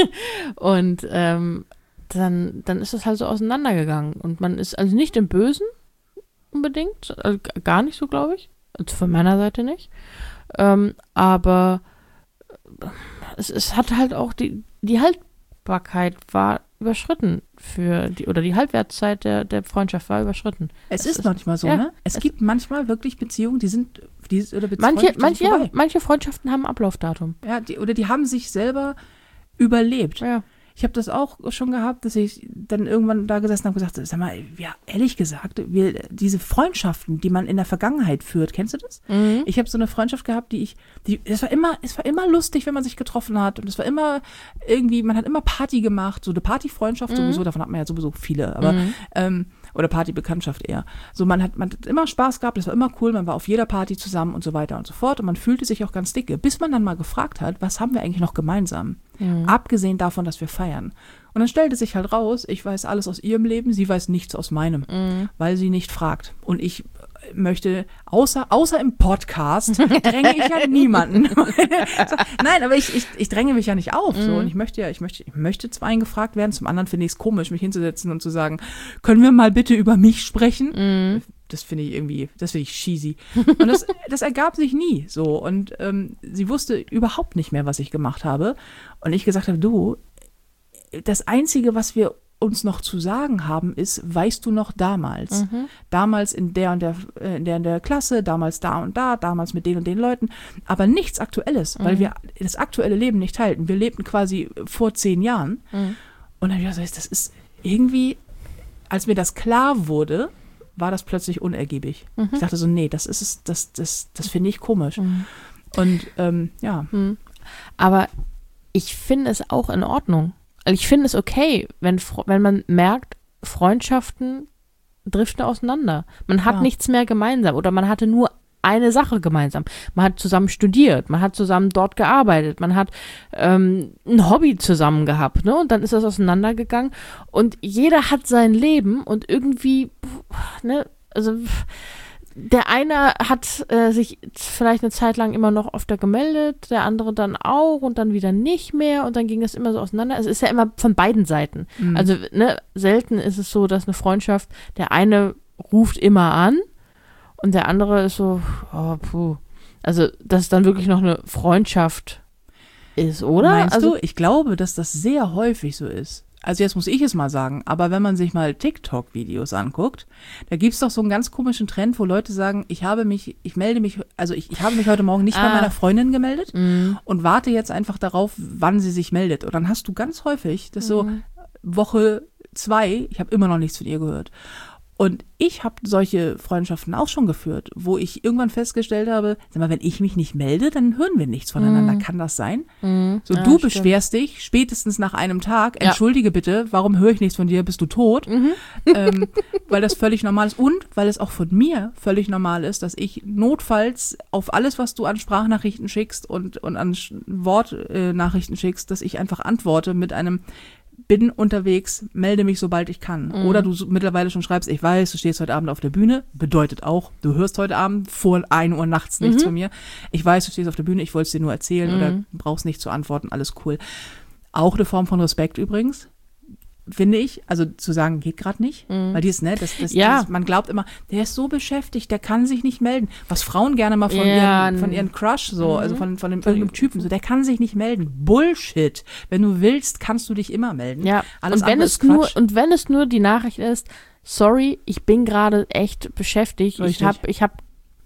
Speaker 2: Und ähm, dann, dann ist es halt so auseinandergegangen. Und man ist also nicht im Bösen unbedingt, also g- gar nicht so, glaube ich. Also von meiner Seite nicht. Ähm, aber äh, es, es hat halt auch die, die Haltbarkeit war überschritten für die, oder die Halbwertszeit der, der Freundschaft war überschritten.
Speaker 1: Es
Speaker 2: Es
Speaker 1: ist
Speaker 2: ist-
Speaker 1: manchmal so,
Speaker 2: ja,
Speaker 1: ne? Es,
Speaker 2: es-
Speaker 1: gibt manchmal wirklich Beziehungen, die sind, die, oder Beziehungen,
Speaker 2: Manche,
Speaker 1: die sind
Speaker 2: manche,
Speaker 1: vorbei.
Speaker 2: manche Freundschaften haben Ablaufdatum.
Speaker 1: Ja, die, oder die haben sich selber überlebt.
Speaker 2: Ja.
Speaker 1: Ich habe das auch schon gehabt, dass ich dann irgendwann da gesessen habe und gesagt, sag mal, ja, ehrlich gesagt, wir, diese Freundschaften, die man in der Vergangenheit führt, kennst du das?
Speaker 2: Mhm.
Speaker 1: Ich habe so eine Freundschaft gehabt, die ich, die, es war immer, es war immer lustig, wenn man sich getroffen hat und es war immer irgendwie, man hat immer Party gemacht, so eine Partyfreundschaft
Speaker 2: Mhm.
Speaker 1: sowieso, davon hat man ja sowieso viele, aber
Speaker 2: Mhm.
Speaker 1: ähm, oder Partybekanntschaft eher. So, man hat, man hat immer Spaß gehabt, das war immer cool, man war auf jeder Party zusammen und so weiter und so fort und man fühlte sich auch ganz dicke, bis man dann mal gefragt hat, was haben wir eigentlich noch gemeinsam?
Speaker 2: Mhm.
Speaker 1: Abgesehen davon, dass wir feiern. Und dann stellte sich halt raus, ich weiß alles aus ihrem Leben, sie weiß nichts aus meinem,
Speaker 2: Mhm.
Speaker 1: weil sie nicht fragt. Und ich möchte, außer, außer im Podcast, dränge ich ja niemanden. Nein, aber ich, ich, ich dränge mich ja nicht auf. So. Und ich möchte ja, ich möchte, ich möchte zum einen gefragt werden, zum anderen finde ich es komisch, mich hinzusetzen und zu sagen, können wir mal bitte über mich sprechen?
Speaker 2: Mhm.
Speaker 1: Das finde ich irgendwie, das finde ich cheesy. Und das, das ergab sich nie so. Und ähm, sie wusste überhaupt nicht mehr, was ich gemacht habe. Und ich gesagt habe, du, das Einzige, was wir uns noch zu sagen haben, ist, weißt du noch damals?
Speaker 2: Mhm.
Speaker 1: Damals in der und der, in der, in der Klasse, damals da und da, damals mit den und den Leuten, aber nichts Aktuelles, weil
Speaker 2: Mhm.
Speaker 1: wir das aktuelle Leben nicht teilten. Wir lebten quasi vor zehn Jahren.
Speaker 2: Mhm.
Speaker 1: Und dann habe ich gesagt, das ist irgendwie, als mir das klar wurde, war das plötzlich unergiebig.
Speaker 2: Mhm.
Speaker 1: Ich dachte so, nee, das ist es, das, das, das finde ich komisch.
Speaker 2: Mhm.
Speaker 1: Und ähm, ja.
Speaker 2: Mhm. Aber ich finde es auch in Ordnung. Also ich finde es okay, wenn, Fre- wenn man merkt, Freundschaften driften auseinander. Man hat
Speaker 1: Ja.
Speaker 2: nichts mehr gemeinsam oder man hatte nur eine Sache gemeinsam. Man hat zusammen studiert, man hat zusammen dort gearbeitet, man hat ähm, ein Hobby zusammen gehabt, ne? Und dann ist das auseinandergegangen und jeder hat sein Leben und irgendwie, ne, also der eine hat äh, sich vielleicht eine Zeit lang immer noch öfter gemeldet, der andere dann auch und dann wieder nicht mehr und dann ging es immer so auseinander. Es ist ja immer von beiden Seiten.
Speaker 1: Mhm.
Speaker 2: Also ne, selten ist es so, dass eine Freundschaft, der eine ruft immer an und der andere ist so, oh, puh. Also, dass es dann wirklich noch eine Freundschaft ist, oder?
Speaker 1: Meinst
Speaker 2: also,
Speaker 1: du? Ich glaube, dass das sehr häufig so ist. Also jetzt muss ich es mal sagen, aber wenn man sich mal TikTok-Videos anguckt, da gibt es doch so einen ganz komischen Trend, wo Leute sagen, ich habe mich, ich melde mich, also ich, ich habe mich heute Morgen nicht
Speaker 2: Ah.
Speaker 1: bei meiner Freundin gemeldet
Speaker 2: mh,
Speaker 1: und warte jetzt einfach darauf, wann sie sich meldet. Und dann hast du ganz häufig, das so
Speaker 2: Mhm.
Speaker 1: Woche zwei, ich habe immer noch nichts von ihr gehört. Und ich habe solche Freundschaften auch schon geführt, wo ich irgendwann festgestellt habe, sag mal, wenn ich mich nicht melde, dann hören wir nichts voneinander.
Speaker 2: Mhm.
Speaker 1: Kann das sein?
Speaker 2: mh.
Speaker 1: So,
Speaker 2: Ja,
Speaker 1: du
Speaker 2: stimmt.
Speaker 1: beschwerst dich spätestens nach einem Tag,
Speaker 2: Ja.
Speaker 1: entschuldige bitte, warum höre ich nichts von dir, bist du tot?
Speaker 2: Mhm.
Speaker 1: Ähm, weil das völlig normal ist und weil es auch von mir völlig normal ist, dass ich notfalls auf alles, was du an Sprachnachrichten schickst und, und an Sch- Wortnachrichten schickst, dass ich einfach antworte mit einem bin unterwegs, melde mich, sobald ich kann.
Speaker 2: Mhm.
Speaker 1: Oder du so, mittlerweile schon schreibst, ich weiß, du stehst heute Abend auf der Bühne, bedeutet auch, du hörst heute Abend vor ein Uhr nachts nichts
Speaker 2: Mhm.
Speaker 1: von mir. Ich weiß, du stehst auf der Bühne, ich wollte es dir nur erzählen
Speaker 2: Mhm.
Speaker 1: oder brauchst nicht zu antworten, alles cool. Auch eine Form von Respekt übrigens, finde ich, also zu sagen, geht gerade nicht,
Speaker 2: Mhm.
Speaker 1: weil dieses, ne, das, das,
Speaker 2: Ja.
Speaker 1: dieses, man glaubt immer, der ist so beschäftigt, der kann sich nicht melden. Was Frauen gerne mal von,
Speaker 2: Ja,
Speaker 1: ihren, von
Speaker 2: n-
Speaker 1: ihren Crush so,
Speaker 2: Mhm.
Speaker 1: also von, von dem irgendeinem Typen, so, der kann sich nicht melden. Bullshit. Wenn du willst, kannst du dich immer melden.
Speaker 2: Ja,
Speaker 1: Alles
Speaker 2: und wenn
Speaker 1: andere
Speaker 2: es
Speaker 1: ist
Speaker 2: nur
Speaker 1: Quatsch.
Speaker 2: und wenn es nur die Nachricht ist, sorry, ich bin gerade echt beschäftigt, ich
Speaker 1: Richtig.
Speaker 2: habe ich habe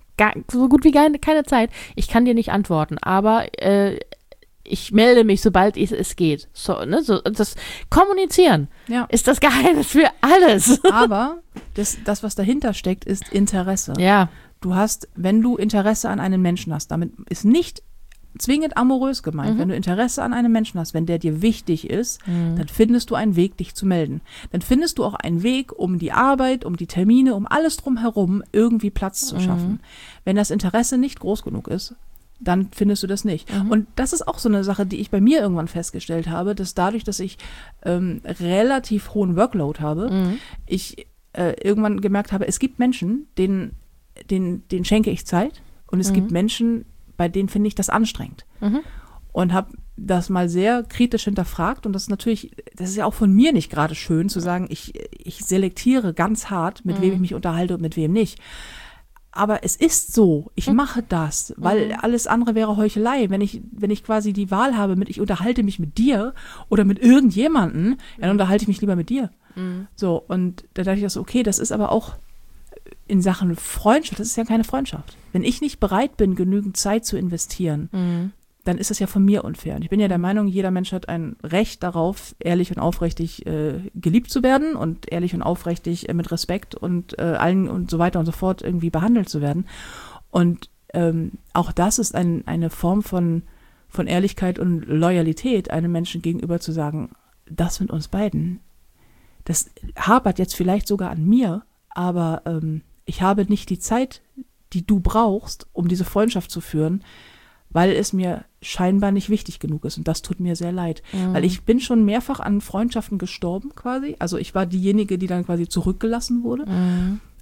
Speaker 2: so gut wie keine, keine Zeit, ich kann dir nicht antworten, aber äh, ich melde mich, sobald es, es geht. So, ne, so das Kommunizieren
Speaker 1: Ja.
Speaker 2: ist das Geheimnis für alles.
Speaker 1: Aber das, das, was dahinter steckt, ist Interesse.
Speaker 2: Ja,
Speaker 1: Du hast, wenn du Interesse an einem Menschen hast, damit ist nicht zwingend amorös gemeint.
Speaker 2: Mhm.
Speaker 1: Wenn du Interesse an einem Menschen hast, wenn der dir wichtig ist,
Speaker 2: Mhm.
Speaker 1: dann findest du einen Weg, dich zu melden. Dann findest du auch einen Weg, um die Arbeit, um die Termine, um alles drumherum irgendwie Platz zu
Speaker 2: Mhm.
Speaker 1: schaffen. Wenn das Interesse nicht groß genug ist, dann findest du das nicht.
Speaker 2: Mhm.
Speaker 1: Und das ist auch so eine Sache, die ich bei mir irgendwann festgestellt habe, dass dadurch, dass ich ähm, relativ hohen Workload habe,
Speaker 2: Mhm.
Speaker 1: ich äh, irgendwann gemerkt habe, es gibt Menschen, denen, denen, denen schenke ich Zeit und es
Speaker 2: Mhm.
Speaker 1: gibt Menschen, bei denen finde ich das anstrengend.
Speaker 2: Mhm.
Speaker 1: Und habe das mal sehr kritisch hinterfragt und das ist natürlich, das ist ja auch von mir nicht gerade schön zu sagen, ich, ich selektiere ganz hart, mit
Speaker 2: Mhm.
Speaker 1: wem ich mich unterhalte und mit wem nicht. Aber es ist so, ich mache das, weil
Speaker 2: Mhm.
Speaker 1: alles andere wäre Heuchelei. Wenn ich, wenn ich quasi die Wahl habe mit, ich unterhalte mich mit dir oder mit irgendjemanden, dann unterhalte ich mich lieber mit dir.
Speaker 2: Mhm.
Speaker 1: So, und da dachte ich das, okay, das ist aber auch in Sachen Freundschaft, das ist ja keine Freundschaft. Wenn ich nicht bereit bin, genügend Zeit zu investieren,
Speaker 2: Mhm.
Speaker 1: dann ist das ja von mir unfair. Und ich bin ja der Meinung, jeder Mensch hat ein Recht darauf, ehrlich und aufrichtig äh, geliebt zu werden und ehrlich und aufrichtig äh, mit Respekt und äh, allen und so weiter und so fort irgendwie behandelt zu werden. Und ähm, auch das ist ein, eine Form von, von Ehrlichkeit und Loyalität, einem Menschen gegenüber zu sagen, das mit uns beiden, das hapert jetzt vielleicht sogar an mir, aber ähm, ich habe nicht die Zeit, die du brauchst, um diese Freundschaft zu führen, weil es mir scheinbar nicht wichtig genug ist. Und das tut mir sehr leid.
Speaker 2: Mhm.
Speaker 1: Weil ich bin schon mehrfach an Freundschaften gestorben quasi. Also ich war diejenige, die dann quasi zurückgelassen wurde.
Speaker 2: Mhm.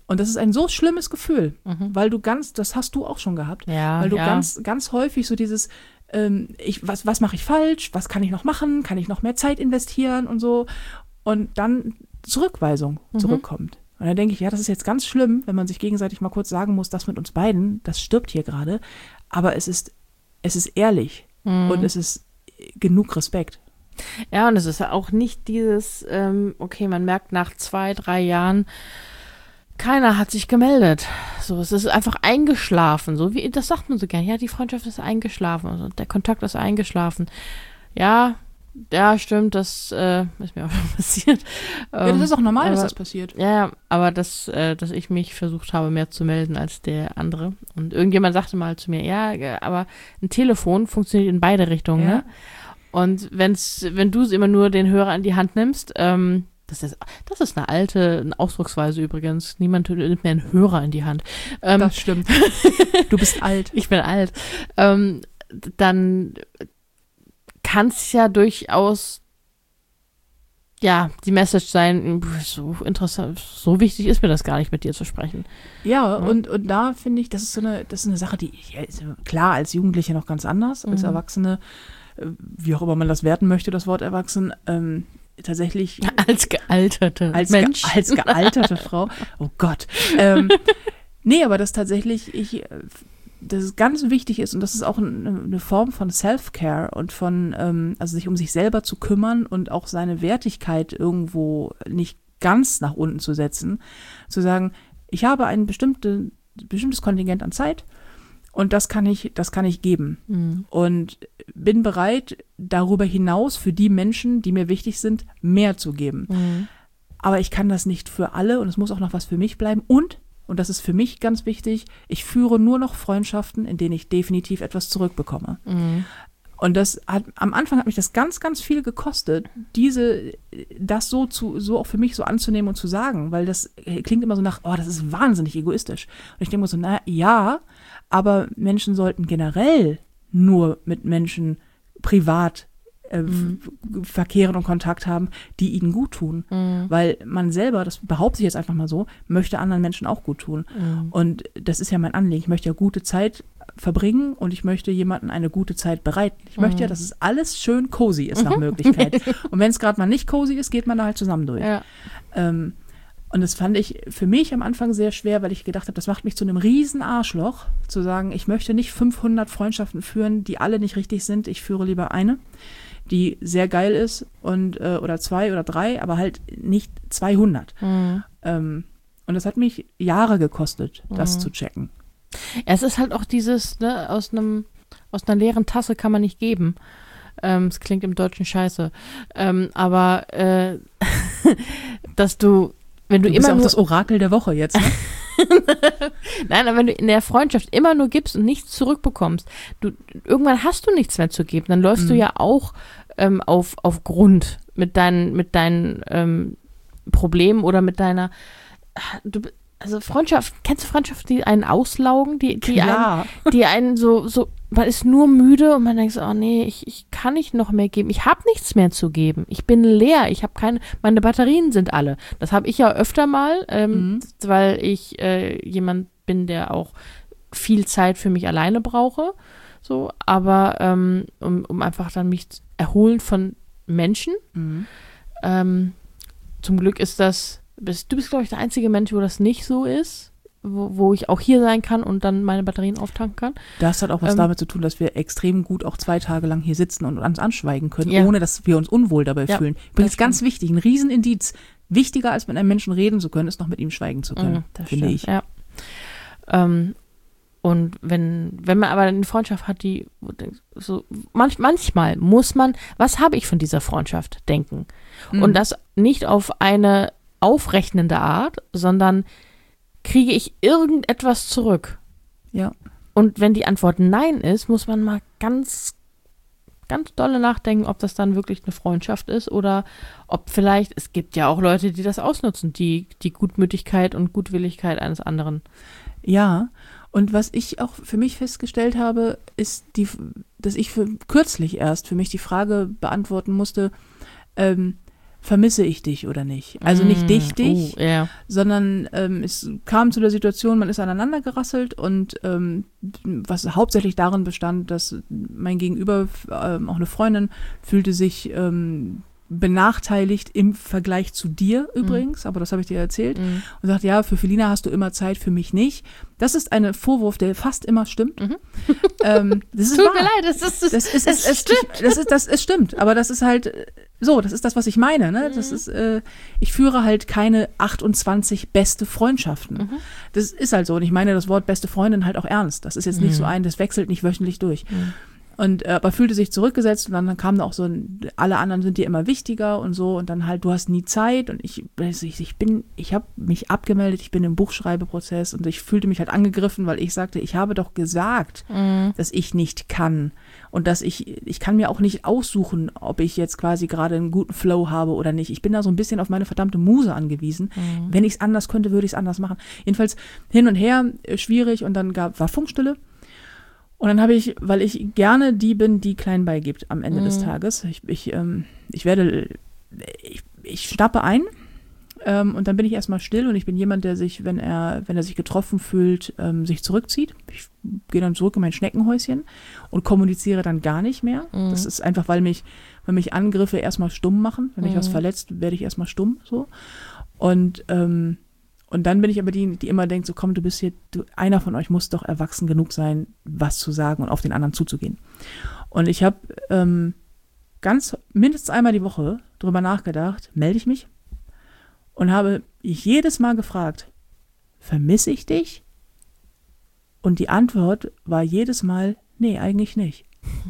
Speaker 1: Und das ist ein so schlimmes Gefühl,
Speaker 2: Mhm.
Speaker 1: weil du ganz, das hast du auch schon gehabt,
Speaker 2: Ja,
Speaker 1: weil du
Speaker 2: ja.
Speaker 1: ganz, ganz häufig so dieses, ähm, ich, was, was mache ich falsch, was kann ich noch machen, kann ich noch mehr Zeit investieren und so. Und dann Zurückweisung
Speaker 2: Mhm.
Speaker 1: zurückkommt. Und dann denke ich, ja, das ist jetzt ganz schlimm, wenn man sich gegenseitig mal kurz sagen muss, das mit uns beiden, das stirbt hier gerade. Aber es ist, es ist ehrlich
Speaker 2: Mhm.
Speaker 1: und es ist genug Respekt.
Speaker 2: Ja, und es ist ja auch nicht dieses, ähm, okay, man merkt nach zwei, drei Jahren, keiner hat sich gemeldet. So, es ist einfach eingeschlafen. So wie, das sagt man so gern. Ja, die Freundschaft ist eingeschlafen. Also der Kontakt ist eingeschlafen. Ja, ja, stimmt, das äh, ist mir auch schon passiert.
Speaker 1: Ja, das ist auch normal,
Speaker 2: aber,
Speaker 1: dass das passiert.
Speaker 2: Ja, ja, aber dass, äh, dass ich mich versucht habe, mehr zu melden als der andere. Und irgendjemand sagte mal zu mir, ja, äh, aber ein Telefon funktioniert in beide Richtungen,
Speaker 1: Ja.
Speaker 2: ne? Und wenn's, wenn du immer nur den Hörer in die Hand nimmst, ähm, das ist, das ist eine alte eine Ausdrucksweise übrigens. Niemand nimmt mehr einen Hörer in die Hand. Ähm,
Speaker 1: Das stimmt. Du bist alt.
Speaker 2: ich bin alt. Ähm, dann kann es ja durchaus ja die Message sein, so interessant, so wichtig ist mir das gar nicht, mit dir zu sprechen.
Speaker 1: Ja,
Speaker 2: Ja.
Speaker 1: und, und da finde ich, das ist so eine, das ist eine Sache, die, ja, ist klar, als Jugendliche noch ganz anders, als
Speaker 2: Mhm.
Speaker 1: Erwachsene, äh, wie auch immer man das werten möchte, das Wort erwachsen, ähm, tatsächlich
Speaker 2: Als gealterte
Speaker 1: als,
Speaker 2: Mensch.
Speaker 1: Ge als gealterte Frau, oh Gott. Ähm, nee, aber das tatsächlich, ich, äh, dass es ganz wichtig ist und das ist auch eine, eine Form von Self-Care und von, ähm, also sich um sich selber zu kümmern und auch seine Wertigkeit irgendwo nicht ganz nach unten zu setzen, zu sagen, ich habe ein bestimmte, bestimmtes Kontingent an Zeit und das kann ich, das kann ich geben.
Speaker 2: Mhm.
Speaker 1: Und bin bereit, darüber hinaus für die Menschen, die mir wichtig sind, mehr zu geben.
Speaker 2: Mhm.
Speaker 1: Aber ich kann das nicht für alle und es muss auch noch was für mich bleiben. Und, und das ist für mich ganz wichtig, ich führe nur noch Freundschaften, in denen ich definitiv etwas zurückbekomme.
Speaker 2: Mhm.
Speaker 1: Und das hat, am Anfang hat mich das ganz, ganz viel gekostet, diese, das so zu, so auch für mich so anzunehmen und zu sagen, weil das klingt immer so nach, oh, das ist wahnsinnig egoistisch. Und ich denke mir so, na ja, aber Menschen sollten generell nur mit Menschen privat äh,
Speaker 2: Mhm.
Speaker 1: f- verkehren und Kontakt haben, die ihnen gut tun.
Speaker 2: Mhm.
Speaker 1: Weil man selber, das behaupte ich jetzt einfach mal so, möchte anderen Menschen auch gut tun.
Speaker 2: Mhm.
Speaker 1: Und das ist ja mein Anliegen. Ich möchte ja gute Zeit verbringen und ich möchte jemanden eine gute Zeit bereiten. Ich möchte ja, dass es alles schön cozy ist nach Möglichkeit. Und wenn es gerade mal nicht cozy ist, geht man da halt zusammen durch.
Speaker 2: Ja.
Speaker 1: Ähm, und das fand ich für mich am Anfang sehr schwer, weil ich gedacht habe, das macht mich zu einem riesen Arschloch, zu sagen, ich möchte nicht fünfhundert Freundschaften führen, die alle nicht richtig sind. Ich führe lieber eine, die sehr geil ist und äh, oder zwei oder drei, aber halt nicht zweihundert.
Speaker 2: Mhm.
Speaker 1: Ähm, und das hat mich Jahre gekostet, das
Speaker 2: Mhm.
Speaker 1: zu checken.
Speaker 2: Es ist halt auch dieses, ne, aus einem, aus einer leeren Tasse kann man nicht geben. Ähm, es klingt im Deutschen scheiße. Ähm, aber äh, dass du, wenn du,
Speaker 1: Du bist
Speaker 2: immer
Speaker 1: ja auch
Speaker 2: nur,
Speaker 1: das Orakel der Woche jetzt, ne?
Speaker 2: nein, aber wenn du in der Freundschaft immer nur gibst und nichts zurückbekommst, du, irgendwann hast du nichts mehr zu geben. Dann läufst
Speaker 1: Mhm.
Speaker 2: du ja auch ähm, auf, auf Grund mit deinen, mit deinen ähm, Problemen oder mit deiner, du, also Freundschaft, kennst du Freundschaften, die einen auslaugen, die, die einen,
Speaker 1: Klar.
Speaker 2: die einen so, so, man ist nur müde und man denkt so, oh nee, ich, ich kann nicht noch mehr geben. Ich habe nichts mehr zu geben. Ich bin leer. Ich habe keine, meine Batterien sind alle. Das habe ich ja öfter mal, ähm,
Speaker 1: Mhm.
Speaker 2: weil ich äh, jemand bin, der auch viel Zeit für mich alleine brauche. So, aber ähm, um, um einfach dann mich zu erholen von Menschen.
Speaker 1: Mhm.
Speaker 2: Ähm, zum Glück ist das, bist, du bist, glaube ich, der einzige Mensch, wo das nicht so ist, wo, wo ich auch hier sein kann und dann meine Batterien auftanken kann.
Speaker 1: Das hat auch was
Speaker 2: Ähm,
Speaker 1: damit zu tun, dass wir extrem gut auch zwei Tage lang hier sitzen und uns anschweigen können,
Speaker 2: Ja.
Speaker 1: ohne dass wir uns unwohl dabei
Speaker 2: Ja,
Speaker 1: fühlen.
Speaker 2: das
Speaker 1: Übrigens ganz wichtig, ein Riesenindiz. Wichtiger als mit einem Menschen reden zu können, ist noch mit ihm schweigen zu können,
Speaker 2: Mhm, das
Speaker 1: finde
Speaker 2: stimmt,
Speaker 1: ich.
Speaker 2: Ja. Ähm, und wenn, wenn man aber eine Freundschaft hat, die so manch, manchmal muss man, was habe ich von dieser Freundschaft denken?
Speaker 1: Mhm.
Speaker 2: Und das nicht auf eine aufrechnende Art, sondern kriege ich irgendetwas zurück?
Speaker 1: Ja.
Speaker 2: Und wenn die Antwort Nein ist, muss man mal ganz, ganz dolle nachdenken, ob das dann wirklich eine Freundschaft ist oder ob vielleicht, es gibt ja auch Leute, die das ausnutzen, die, die Gutmütigkeit und Gutwilligkeit eines anderen.
Speaker 1: Ja, und was ich auch für mich festgestellt habe, ist, die, dass ich für kürzlich erst für mich die Frage beantworten musste, ähm, vermisse ich dich oder nicht? Also nicht
Speaker 2: Mm,
Speaker 1: dich, dich,
Speaker 2: oh, ja.
Speaker 1: sondern ähm, es kam zu der Situation, man ist aneinander gerasselt und ähm, was hauptsächlich darin bestand, dass mein Gegenüber, ähm, auch eine Freundin, fühlte sich ähm, benachteiligt im Vergleich zu dir übrigens, aber das habe ich dir erzählt,
Speaker 2: Mhm.
Speaker 1: und sagt, ja, für Felina hast du immer Zeit, für mich nicht. Das ist ein Vorwurf, der fast immer stimmt.
Speaker 2: Mhm.
Speaker 1: Ähm, das ist
Speaker 2: Tut
Speaker 1: wahr.
Speaker 2: mir leid, das ist das,
Speaker 1: Das ist,
Speaker 2: das
Speaker 1: es, es,
Speaker 2: stimmt.
Speaker 1: ich, das ist, das, es stimmt, aber das ist halt äh, so, das ist das, was ich meine, ne? Das ist, äh, ich führe halt keine achtundzwanzig beste Freundschaften.
Speaker 2: Mhm.
Speaker 1: Das ist halt so, und ich meine das Wort beste Freundin halt auch ernst. Das ist jetzt nicht
Speaker 2: Mhm.
Speaker 1: so ein, das wechselt nicht wöchentlich durch.
Speaker 2: Mhm.
Speaker 1: Und äh, aber fühlte sich zurückgesetzt und dann, dann kam da auch so, ein, alle anderen sind dir immer wichtiger und so und dann halt, du hast nie Zeit und ich, ich, ich bin, ich habe mich abgemeldet, ich bin im Buchschreibeprozess und ich fühlte mich halt angegriffen, weil ich sagte, ich habe doch gesagt,
Speaker 2: Mhm.
Speaker 1: dass ich nicht kann und dass ich, ich kann mir auch nicht aussuchen, ob ich jetzt quasi gerade einen guten Flow habe oder nicht. Ich bin da so ein bisschen auf meine verdammte Muse angewiesen.
Speaker 2: Mhm.
Speaker 1: Wenn ich es anders könnte, würde ich es anders machen. Jedenfalls hin und her, äh, schwierig und dann gab, war Funkstille. Und dann habe ich, weil ich gerne die bin, die klein beigibt am Ende
Speaker 2: Mhm.
Speaker 1: des Tages. Ich, ich, ähm, ich werde, ich, ich schnappe ein ähm, und dann bin ich erstmal still und ich bin jemand, der sich, wenn er, wenn er sich getroffen fühlt, ähm, sich zurückzieht. Ich gehe dann zurück in mein Schneckenhäuschen und kommuniziere dann gar nicht mehr.
Speaker 2: Mhm.
Speaker 1: Das ist einfach, weil mich, weil mich Angriffe erstmal stumm machen. Wenn mich
Speaker 2: Mhm.
Speaker 1: was verletzt, werde ich erstmal stumm, so. Und, ähm, Und dann bin ich aber die, die immer denkt, so komm, du bist hier, du, einer von euch muss doch erwachsen genug sein, was zu sagen und auf den anderen zuzugehen. Und ich habe ähm, ganz mindestens einmal die Woche drüber nachgedacht, melde ich mich und habe jedes Mal gefragt, vermisse ich dich? Und die Antwort war jedes Mal, nee, eigentlich nicht.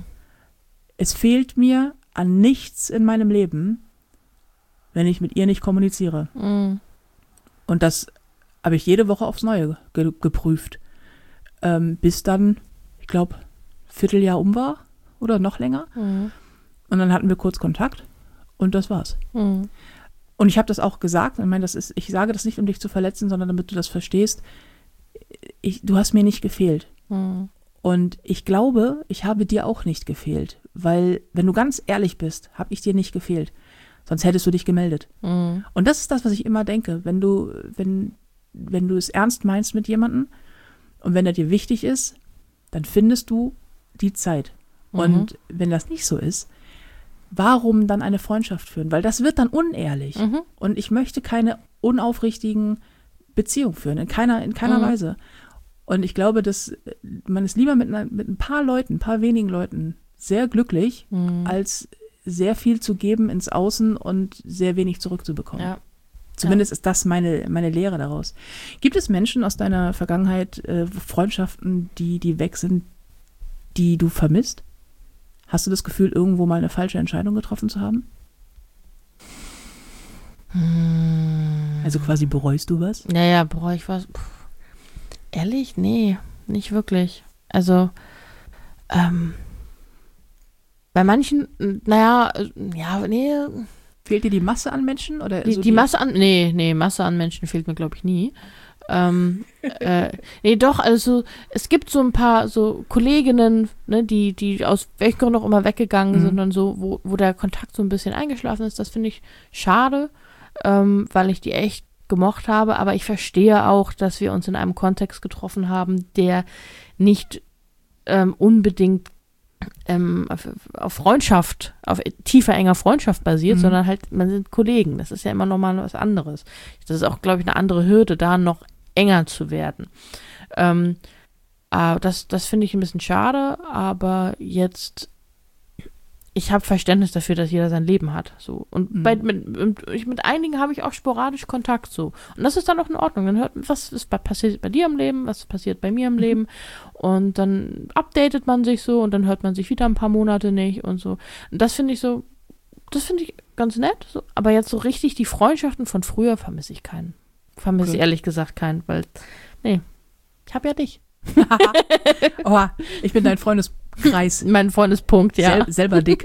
Speaker 1: Es fehlt mir an nichts in meinem Leben, wenn ich mit ihr nicht kommuniziere.
Speaker 2: Mhm.
Speaker 1: Und das habe ich jede Woche aufs Neue ge- geprüft. Ähm, bis dann, ich glaube, Vierteljahr um war oder noch länger.
Speaker 2: Mhm.
Speaker 1: Und dann hatten wir kurz Kontakt und das war's.
Speaker 2: Mhm.
Speaker 1: Und ich habe das auch gesagt. Ich meine, das ist, ich sage das nicht, um dich zu verletzen, sondern damit du das verstehst. Ich, du hast mir nicht gefehlt.
Speaker 2: Mhm.
Speaker 1: Und ich glaube, ich habe dir auch nicht gefehlt. Weil, wenn du ganz ehrlich bist, habe ich dir nicht gefehlt. Sonst hättest du dich gemeldet.
Speaker 2: Mhm.
Speaker 1: Und das ist das, was ich immer denke. Wenn du, wenn, wenn du es ernst meinst mit jemandem und wenn er dir wichtig ist, dann findest du die Zeit.
Speaker 2: Mhm.
Speaker 1: Und wenn das nicht so ist, warum dann eine Freundschaft führen? Weil das wird dann unehrlich.
Speaker 2: Mhm.
Speaker 1: Und ich möchte keine unaufrichtigen Beziehungen führen, in keiner, in keiner
Speaker 2: Mhm.
Speaker 1: Weise. Und ich glaube, dass man ist lieber mit, einer, mit ein paar Leuten, ein paar wenigen Leuten sehr glücklich,
Speaker 2: Mhm.
Speaker 1: als sehr viel zu geben ins Außen und sehr wenig zurückzubekommen.
Speaker 2: Ja.
Speaker 1: Zumindest ist das meine, meine Lehre daraus. Gibt es Menschen aus deiner Vergangenheit, äh, Freundschaften, die, die weg sind, die du vermisst? Hast du das Gefühl, irgendwo mal eine falsche Entscheidung getroffen zu haben?
Speaker 2: Mhm.
Speaker 1: Also quasi bereust du was?
Speaker 2: Naja, boah, ich was. Puh. Ehrlich? Nee, nicht wirklich. Also, ähm, bei manchen, naja, ja, nee.
Speaker 1: Fehlt dir die Masse an Menschen? Oder
Speaker 2: Die,
Speaker 1: so
Speaker 2: die Masse an, nee, nee, Masse an Menschen fehlt mir, glaube ich, nie. Ähm, äh, nee, doch, also es gibt so ein paar so Kolleginnen, ne, die, die aus welchem Grund auch immer weggegangen
Speaker 1: Mhm.
Speaker 2: sind und so, wo, wo der Kontakt so ein bisschen eingeschlafen ist. Das finde ich schade, ähm, weil ich die echt gemocht habe, aber ich verstehe auch, dass wir uns in einem Kontext getroffen haben, der nicht ähm, unbedingt ähm, auf, auf Freundschaft, auf tiefer, enger Freundschaft basiert,
Speaker 1: Mhm.
Speaker 2: sondern halt, man sind Kollegen. Das ist ja immer nochmal was anderes. Das ist auch, glaube ich, eine andere Hürde, da noch enger zu werden. Ähm, äh, das das finde ich ein bisschen schade, aber jetzt, ich habe Verständnis dafür, dass jeder sein Leben hat. So. Und
Speaker 1: Mhm.
Speaker 2: bei, mit, mit, ich, mit einigen habe ich auch sporadisch Kontakt so. Und das ist dann auch in Ordnung. Dann hört, was ist bei, passiert bei dir im Leben, was passiert bei mir im
Speaker 1: Mhm.
Speaker 2: Leben. Und dann updatet man sich so und dann hört man sich wieder ein paar Monate nicht und so. Und das finde ich so, das finde ich ganz nett. So. Aber jetzt so richtig die Freundschaften von früher vermisse ich keinen. Vermisse
Speaker 1: Okay.
Speaker 2: ich ehrlich gesagt keinen, weil, nee, ich habe ja dich.
Speaker 1: Oh, ich bin dein Freundeskreis.
Speaker 2: Mein Freundespunkt, ja.
Speaker 1: Sel selber dick.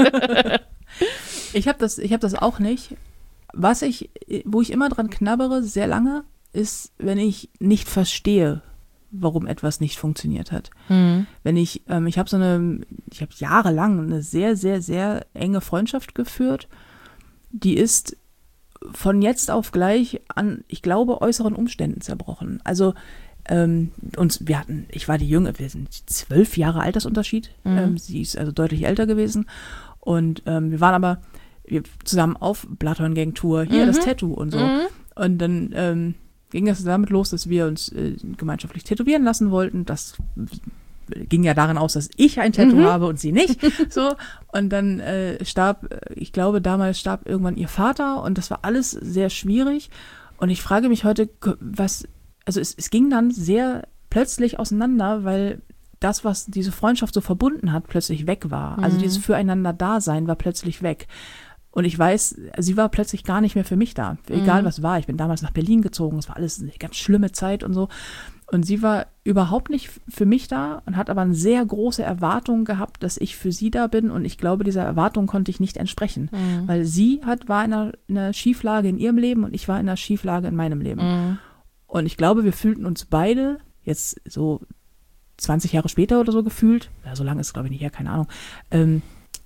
Speaker 1: Ich habe das, ich hab das auch nicht. Was ich, wo ich immer dran knabbere, sehr lange, ist, wenn ich nicht verstehe, warum etwas nicht funktioniert hat.
Speaker 2: Mhm.
Speaker 1: Wenn ich, ähm, ich habe so eine, ich habe jahrelang eine sehr, sehr, sehr enge Freundschaft geführt die ist von jetzt auf gleich an, ich glaube, äußeren Umständen zerbrochen. Also ähm, uns, wir hatten, ich war die Jüngere, wir sind zwölf Jahre Altersunterschied. Mhm. Ähm, sie ist also deutlich älter gewesen. Und ähm, wir waren aber wir zusammen auf Bloodhound Gang Tour, hier mhm. das Tattoo und so. Mhm. Und dann ähm, ging das damit los, dass wir uns äh, gemeinschaftlich tätowieren lassen wollten. Das ging ja darin aus, dass ich ein Tattoo mhm. habe und sie nicht. So. Und dann äh, starb, ich glaube, damals starb irgendwann ihr Vater und das war alles sehr schwierig. Und ich frage mich heute, was, also es, es ging dann sehr plötzlich auseinander, weil das, was diese Freundschaft so verbunden hat, plötzlich weg war. Mhm. Also dieses Füreinander-Dasein war plötzlich weg. Und ich weiß, sie war plötzlich gar nicht mehr für mich da. Egal was war. Ich bin damals nach Berlin gezogen. Es war alles eine ganz schlimme Zeit und so. Und sie war überhaupt nicht für mich da und hat aber eine sehr große Erwartung gehabt, dass ich für sie da bin. Und ich glaube, dieser Erwartung konnte ich nicht entsprechen. Mhm. Weil sie hat, war in einer, in einer Schieflage in ihrem Leben und ich war in einer Schieflage in meinem Leben. Mhm. Und ich glaube, wir fühlten uns beide, jetzt so zwanzig Jahre später oder so gefühlt, ja, so lange ist es, glaube ich, nicht her, keine Ahnung, ähm,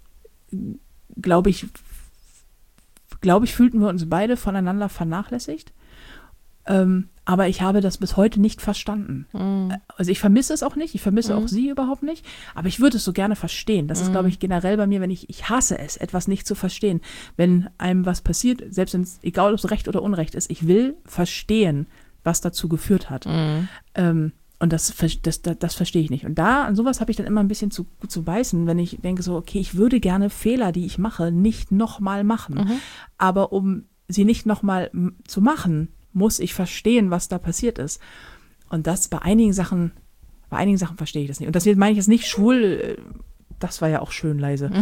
Speaker 1: glaube ich, glaube ich, fühlten wir uns beide voneinander vernachlässigt. Ähm, aber ich habe das bis heute nicht verstanden. Mm. Also ich vermisse es auch nicht, ich vermisse mm. auch sie überhaupt nicht, aber ich würde es so gerne verstehen. Das mm. ist, glaube ich, generell bei mir, wenn ich, ich hasse es, etwas nicht zu verstehen. Wenn einem was passiert, selbst wenn es, egal ob es Recht oder Unrecht ist, ich will verstehen, was dazu geführt hat. Mm. Ähm, und das, das, das, das verstehe ich nicht. Und da, an sowas habe ich dann immer ein bisschen zu, zu beißen, wenn ich denke so, okay, ich würde gerne Fehler, die ich mache, nicht nochmal machen. Mm-hmm. Aber um sie nicht nochmal m- zu machen, muss ich verstehen, was da passiert ist. Und das bei einigen Sachen, bei einigen Sachen verstehe ich das nicht. Und das meine ich jetzt nicht schwul, das war ja auch schön leise.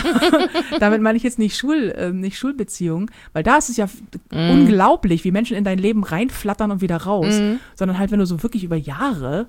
Speaker 1: Damit meine ich jetzt nicht Schul, äh, nicht Schulbeziehungen, weil da ist es ja mm. unglaublich, wie Menschen in dein Leben reinflattern und wieder raus. Mm. Sondern halt, wenn du so wirklich über Jahre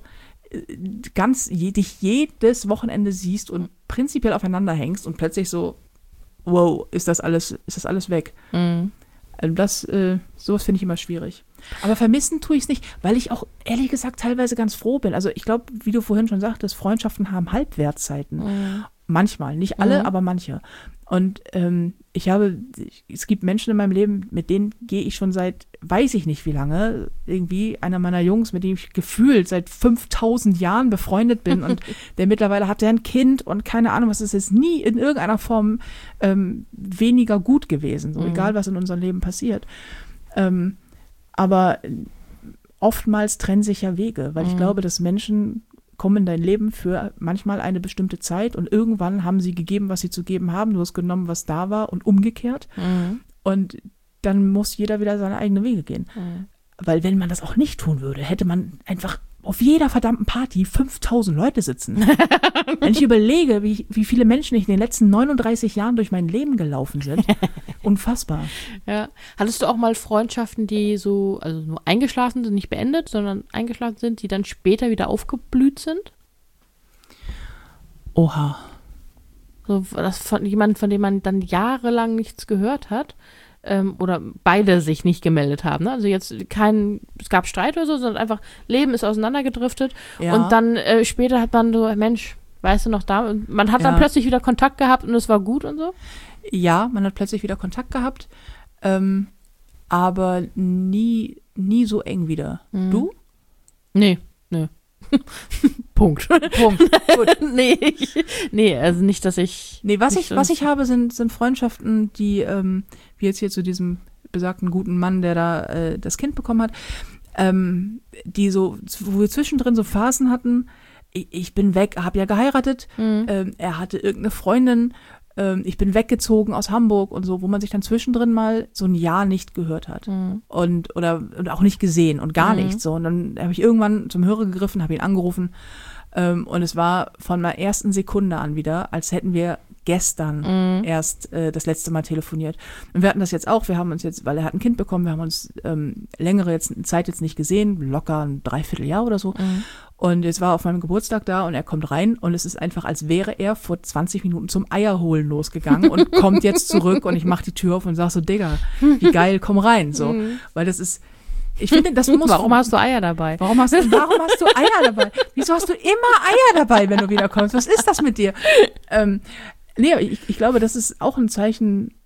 Speaker 1: ganz je, dich jedes Wochenende siehst und prinzipiell aufeinander hängst und plötzlich so, wow, ist das alles, ist das alles weg. Mm. Also das, äh, sowas finde ich immer schwierig. Aber vermissen tue ich es nicht, weil ich auch ehrlich gesagt teilweise ganz froh bin. Also ich glaube, wie du vorhin schon sagtest, Freundschaften haben Halbwertzeiten. Mhm. Manchmal, nicht alle, mhm. aber manche. Und ähm, ich habe, es gibt Menschen in meinem Leben, mit denen gehe ich schon seit, weiß ich nicht wie lange, irgendwie einer meiner Jungs, mit dem ich gefühlt seit fünftausend Jahren befreundet bin und der mittlerweile hat der ein Kind und keine Ahnung, was ist jetzt nie in irgendeiner Form ähm, weniger gut gewesen, so mhm. egal was in unserem Leben passiert. Ähm, aber oftmals trennen sich ja Wege, weil mhm. ich glaube, dass Menschen kommen in dein Leben für manchmal eine bestimmte Zeit und irgendwann haben sie gegeben, was sie zu geben haben, du hast genommen, was da war und umgekehrt mhm. und dann muss jeder wieder seine eigenen Wege gehen. Mhm. Weil wenn man das auch nicht tun würde, hätte man einfach auf jeder verdammten Party fünftausend Leute sitzen. Wenn ich überlege, wie, wie viele Menschen ich in den letzten neununddreißig Jahren durch mein Leben gelaufen sind, unfassbar.
Speaker 2: Ja. Hattest du auch mal Freundschaften, die so, also nur eingeschlafen sind, nicht beendet, sondern eingeschlafen sind, die dann später wieder aufgeblüht sind?
Speaker 1: Oha.
Speaker 2: So, das von jemandem, von dem man dann jahrelang nichts gehört hat. Ähm, oder beide sich nicht gemeldet haben. Ne? Also jetzt kein, es gab Streit oder so, sondern einfach Leben ist auseinandergedriftet ja. und dann äh, später hat man so, Mensch, weißt du noch da? Und man hat ja. dann plötzlich wieder Kontakt gehabt und es war gut und so?
Speaker 1: Ja, man hat plötzlich wieder Kontakt gehabt, ähm, aber nie, nie so eng wieder. Mhm. Du?
Speaker 2: Nee, nee. Punkt.
Speaker 1: Punkt. Gut.
Speaker 2: nee, ich, nee, also nicht, dass ich...
Speaker 1: Nee, was ich, was ich habe, sind, sind Freundschaften, die, ähm, wie jetzt hier zu diesem besagten guten Mann, der da äh, das Kind bekommen hat, ähm, die so, wo wir zwischendrin so Phasen hatten, ich, ich bin weg, habe ja geheiratet, mhm. ähm, er hatte irgendeine Freundin, ähm, ich bin weggezogen aus Hamburg und so, wo man sich dann zwischendrin mal so ein Jahr nicht gehört hat mhm. und oder und auch nicht gesehen und gar mhm. nichts so. Und dann habe ich irgendwann zum Hörer gegriffen, habe ihn angerufen ähm, und es war von der ersten Sekunde an wieder, als hätten wir gestern mhm. erst äh, das letzte Mal telefoniert. Und wir hatten das jetzt auch, wir haben uns jetzt, weil er hat ein Kind bekommen, wir haben uns ähm, längere jetzt, Zeit jetzt nicht gesehen, locker ein Dreivierteljahr oder so. Mhm. Und jetzt war er auf meinem Geburtstag da und er kommt rein und es ist einfach, als wäre er vor zwanzig Minuten zum Eierholen losgegangen und kommt jetzt zurück und ich mache die Tür auf und sage so, Digga, wie geil, komm rein. So, mhm. weil das ist, ich finde, das muss...
Speaker 2: Warum hast du Eier dabei?
Speaker 1: Warum hast, warum hast du Eier dabei? Wieso hast du immer Eier dabei, wenn du wiederkommst? Was ist das mit dir? Ähm, nee, ich, ich glaube, das ist auch ein Zeichen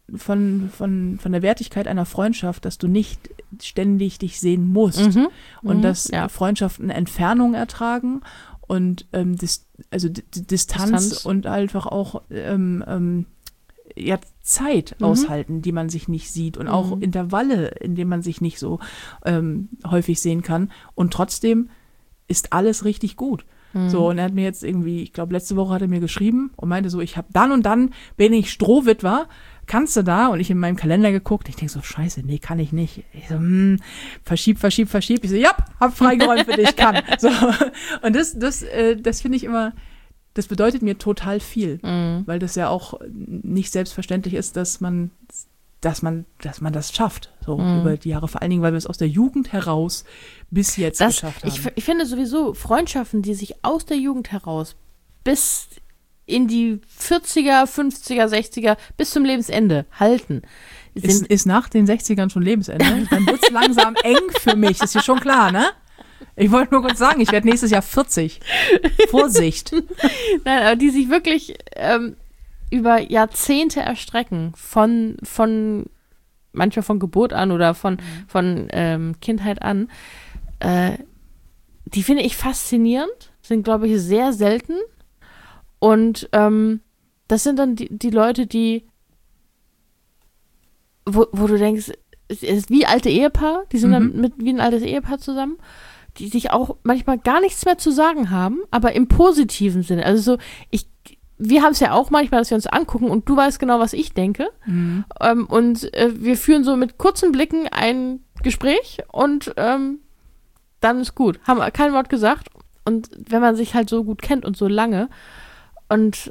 Speaker 1: von, von, von der Wertigkeit einer Freundschaft, dass du nicht ständig dich sehen musst
Speaker 2: Mhm.
Speaker 1: und
Speaker 2: Mhm.
Speaker 1: dass
Speaker 2: Ja.
Speaker 1: Freundschaften Entfernung ertragen und ähm, dis, also D- D- Distanz,
Speaker 2: Distanz.
Speaker 1: und einfach auch ähm, ähm, ja, Zeit
Speaker 2: Mhm.
Speaker 1: aushalten, die man sich nicht sieht, und auch
Speaker 2: Mhm.
Speaker 1: Intervalle, in denen man sich nicht so ähm, häufig sehen kann, und trotzdem ist alles richtig gut.
Speaker 2: Mhm.
Speaker 1: So, und er hat mir jetzt irgendwie, ich glaube, letzte Woche hat er mir geschrieben und meinte so, ich habe dann und dann, bin ich Strohwitwer, kannst du da? Und ich in meinem Kalender geguckt, ich denke so, scheiße, nee, kann ich nicht. Ich so, hm, verschieb, verschieb, verschieb. Ich so, ja, hab freigeräumt für dich, kann. So, und das, das, äh, das finde ich immer, das bedeutet mir total viel,
Speaker 2: Mhm.
Speaker 1: weil das ja auch nicht selbstverständlich ist, dass man, dass man, dass man das schafft, so
Speaker 2: Mhm.
Speaker 1: über die Jahre, vor allen Dingen, weil wir es aus der Jugend heraus bis jetzt
Speaker 2: Das,
Speaker 1: geschafft haben.
Speaker 2: ich, f- ich finde sowieso Freundschaften, die sich aus der Jugend heraus bis in die vierziger, fünfziger, sechziger, bis zum Lebensende halten,
Speaker 1: Ist,
Speaker 2: sind,
Speaker 1: ist nach den sechzigern schon Lebensende. Dann wird es langsam eng für mich. Das ist hier schon klar, ne? Ich wollte nur kurz sagen, ich werde nächstes Jahr vierzig. Vorsicht.
Speaker 2: nein, aber die sich wirklich ähm, über Jahrzehnte erstrecken, von, von manchmal von Geburt an oder von, von ähm, Kindheit an, äh, die finde ich faszinierend, sind, glaube ich, sehr selten. Und ähm, das sind dann die, die Leute, die, wo, wo du denkst, es ist wie alte Ehepaar, die sind
Speaker 1: Mhm.
Speaker 2: dann mit wie ein altes Ehepaar zusammen, die sich auch manchmal gar nichts mehr zu sagen haben, aber im positiven Sinne. Also so, ich, wir haben es ja auch manchmal, dass wir uns angucken und du weißt genau, was ich denke.
Speaker 1: Mhm.
Speaker 2: Ähm, und äh, wir führen so mit kurzen Blicken ein Gespräch und ähm, dann ist gut. Haben kein Wort gesagt. Und wenn man sich halt so gut kennt und so lange und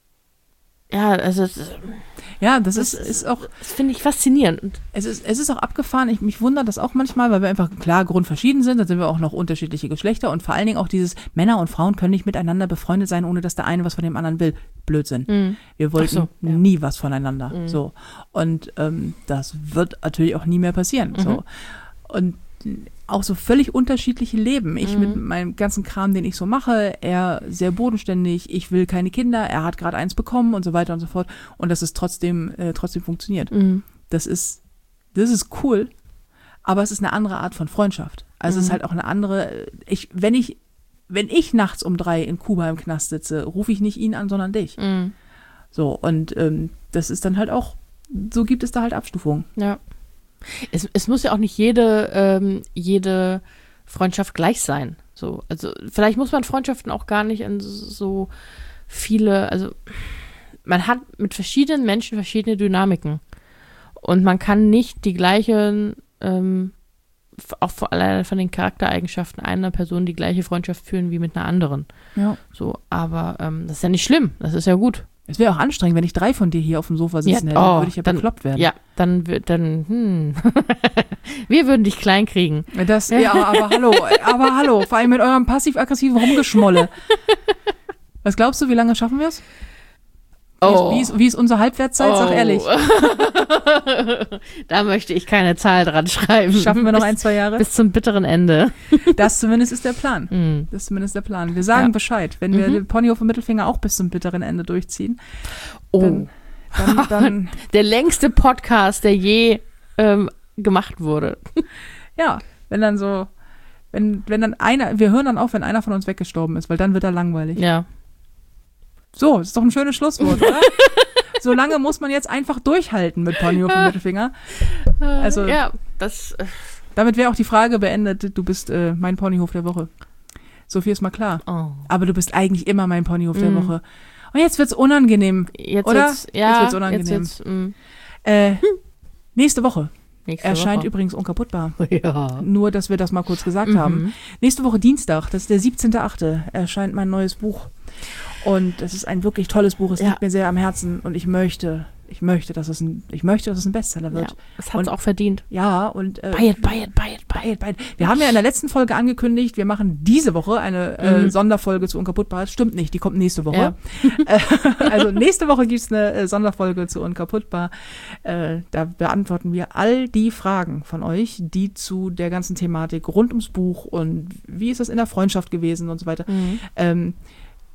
Speaker 2: ja, also das,
Speaker 1: Ja, das,
Speaker 2: das
Speaker 1: ist, ist auch,
Speaker 2: das finde ich faszinierend. Und
Speaker 1: es ist, es ist auch abgefahren. Ich, mich wundert das auch manchmal, weil wir einfach klar grundverschieden sind. Da sind wir auch noch unterschiedliche Geschlechter, und vor allen Dingen auch dieses, Männer und Frauen können nicht miteinander befreundet sein, ohne dass der eine was von dem anderen will. Blödsinn.
Speaker 2: Mhm.
Speaker 1: Wir wollten
Speaker 2: Ach so, ja.
Speaker 1: nie was voneinander.
Speaker 2: Mhm.
Speaker 1: So. Und ähm, das wird natürlich auch nie mehr passieren.
Speaker 2: Mhm.
Speaker 1: So. Und auch so völlig unterschiedliche Leben. Ich
Speaker 2: Mhm.
Speaker 1: mit meinem ganzen Kram, den ich so mache, er sehr bodenständig, ich will keine Kinder, er hat gerade eins bekommen und so weiter und so fort. Und dass es trotzdem, äh, trotzdem funktioniert.
Speaker 2: Mhm.
Speaker 1: Das ist, das ist cool, aber es ist eine andere Art von Freundschaft. Also es ist
Speaker 2: Mhm.
Speaker 1: halt auch eine andere, ich, wenn ich, wenn ich nachts um drei in Kuba im Knast sitze, rufe ich nicht ihn an, sondern dich.
Speaker 2: Mhm.
Speaker 1: So, und ähm, das ist dann halt auch, so gibt es da halt Abstufungen.
Speaker 2: Ja. Es, es muss ja auch nicht jede, ähm, jede Freundschaft gleich sein. So, also vielleicht muss man Freundschaften auch gar nicht in so viele, also man hat mit verschiedenen Menschen verschiedene Dynamiken. Und man kann nicht die gleichen, ähm, f- auch vor allein von den Charaktereigenschaften einer Person die gleiche Freundschaft führen wie mit einer anderen.
Speaker 1: Ja.
Speaker 2: So, aber ähm, das ist ja nicht schlimm, das ist ja gut.
Speaker 1: Es wäre auch anstrengend, wenn ich drei von dir hier auf dem Sofa sitzen
Speaker 2: Ja,
Speaker 1: hätte,
Speaker 2: oh,
Speaker 1: dann würde ich ja
Speaker 2: dann-
Speaker 1: bekloppt werden.
Speaker 2: Ja, dann wird dann, hm. Wir würden dich klein kriegen.
Speaker 1: Das, ja, aber hallo, aber hallo, vor allem mit eurem passiv-aggressiven Rumgeschmolle. Was glaubst du, wie lange schaffen wir es?
Speaker 2: Oh.
Speaker 1: Wie, ist, wie ist unsere Halbwertszeit? Sag ehrlich.
Speaker 2: Da möchte ich keine Zahl dran schreiben.
Speaker 1: Schaffen wir noch
Speaker 2: bis,
Speaker 1: ein, zwei Jahre?
Speaker 2: bis zum bitteren Ende.
Speaker 1: Das zumindest ist der Plan.
Speaker 2: Hm.
Speaker 1: Das ist zumindest der Plan. Wir sagen
Speaker 2: Ja.
Speaker 1: Bescheid, wenn wir
Speaker 2: Mhm.
Speaker 1: den Ponyhof und Mittelfinger auch bis zum bitteren Ende durchziehen.
Speaker 2: Oh,
Speaker 1: Dann, dann, dann
Speaker 2: der längste Podcast, der je ähm, gemacht wurde.
Speaker 1: ja, wenn dann so, wenn, wenn dann einer, wir hören dann auf, wenn einer von uns weggestorben ist, weil dann wird er langweilig.
Speaker 2: Ja.
Speaker 1: So, das ist doch ein schönes Schlusswort, oder? So lange muss man jetzt einfach durchhalten mit Ponyhof und Mittelfinger. Also-
Speaker 2: ja, das. Äh,
Speaker 1: Damit wäre auch die Frage beendet, du bist äh, mein Ponyhof der Woche. So viel ist mal klar.
Speaker 2: oh.
Speaker 1: Aber du bist eigentlich immer mein Ponyhof der
Speaker 2: Mhm.
Speaker 1: Woche. Und jetzt wird's unangenehm.
Speaker 2: Jetzt
Speaker 1: Oder?
Speaker 2: wird's, ja,
Speaker 1: Jetzt wird's unangenehm.
Speaker 2: Jetzt wird's, mh,
Speaker 1: Äh, nächste Woche
Speaker 2: nächste
Speaker 1: erscheint
Speaker 2: Woche.
Speaker 1: übrigens Unkaputtbar.
Speaker 2: Ja.
Speaker 1: Nur, dass wir das mal kurz gesagt
Speaker 2: Mhm.
Speaker 1: haben. Nächste Woche Dienstag, das ist der siebzehnter achte erscheint mein neues Buch. Und das ist ein wirklich tolles Buch. Es
Speaker 2: Ja.
Speaker 1: liegt mir sehr am Herzen und ich möchte, ich möchte, dass es ein, ich möchte, dass es ein Bestseller
Speaker 2: Ja,
Speaker 1: wird.
Speaker 2: das hat's
Speaker 1: Und-
Speaker 2: auch verdient.
Speaker 1: Ja, und äh,
Speaker 2: Buy it, buy it, buy it, buy
Speaker 1: Beid, beid. Wir haben ja in der letzten Folge angekündigt, wir machen diese Woche eine äh,
Speaker 2: Mhm.
Speaker 1: Sonderfolge zu Unkaputtbar. Das stimmt nicht, die kommt nächste Woche.
Speaker 2: Ja.
Speaker 1: Äh, also nächste Woche gibt's eine äh, Sonderfolge zu Unkaputtbar. Äh, da beantworten wir all die Fragen von euch, die zu der ganzen Thematik rund ums Buch und wie ist das in der Freundschaft gewesen und so weiter.
Speaker 2: Mhm.
Speaker 1: Ähm,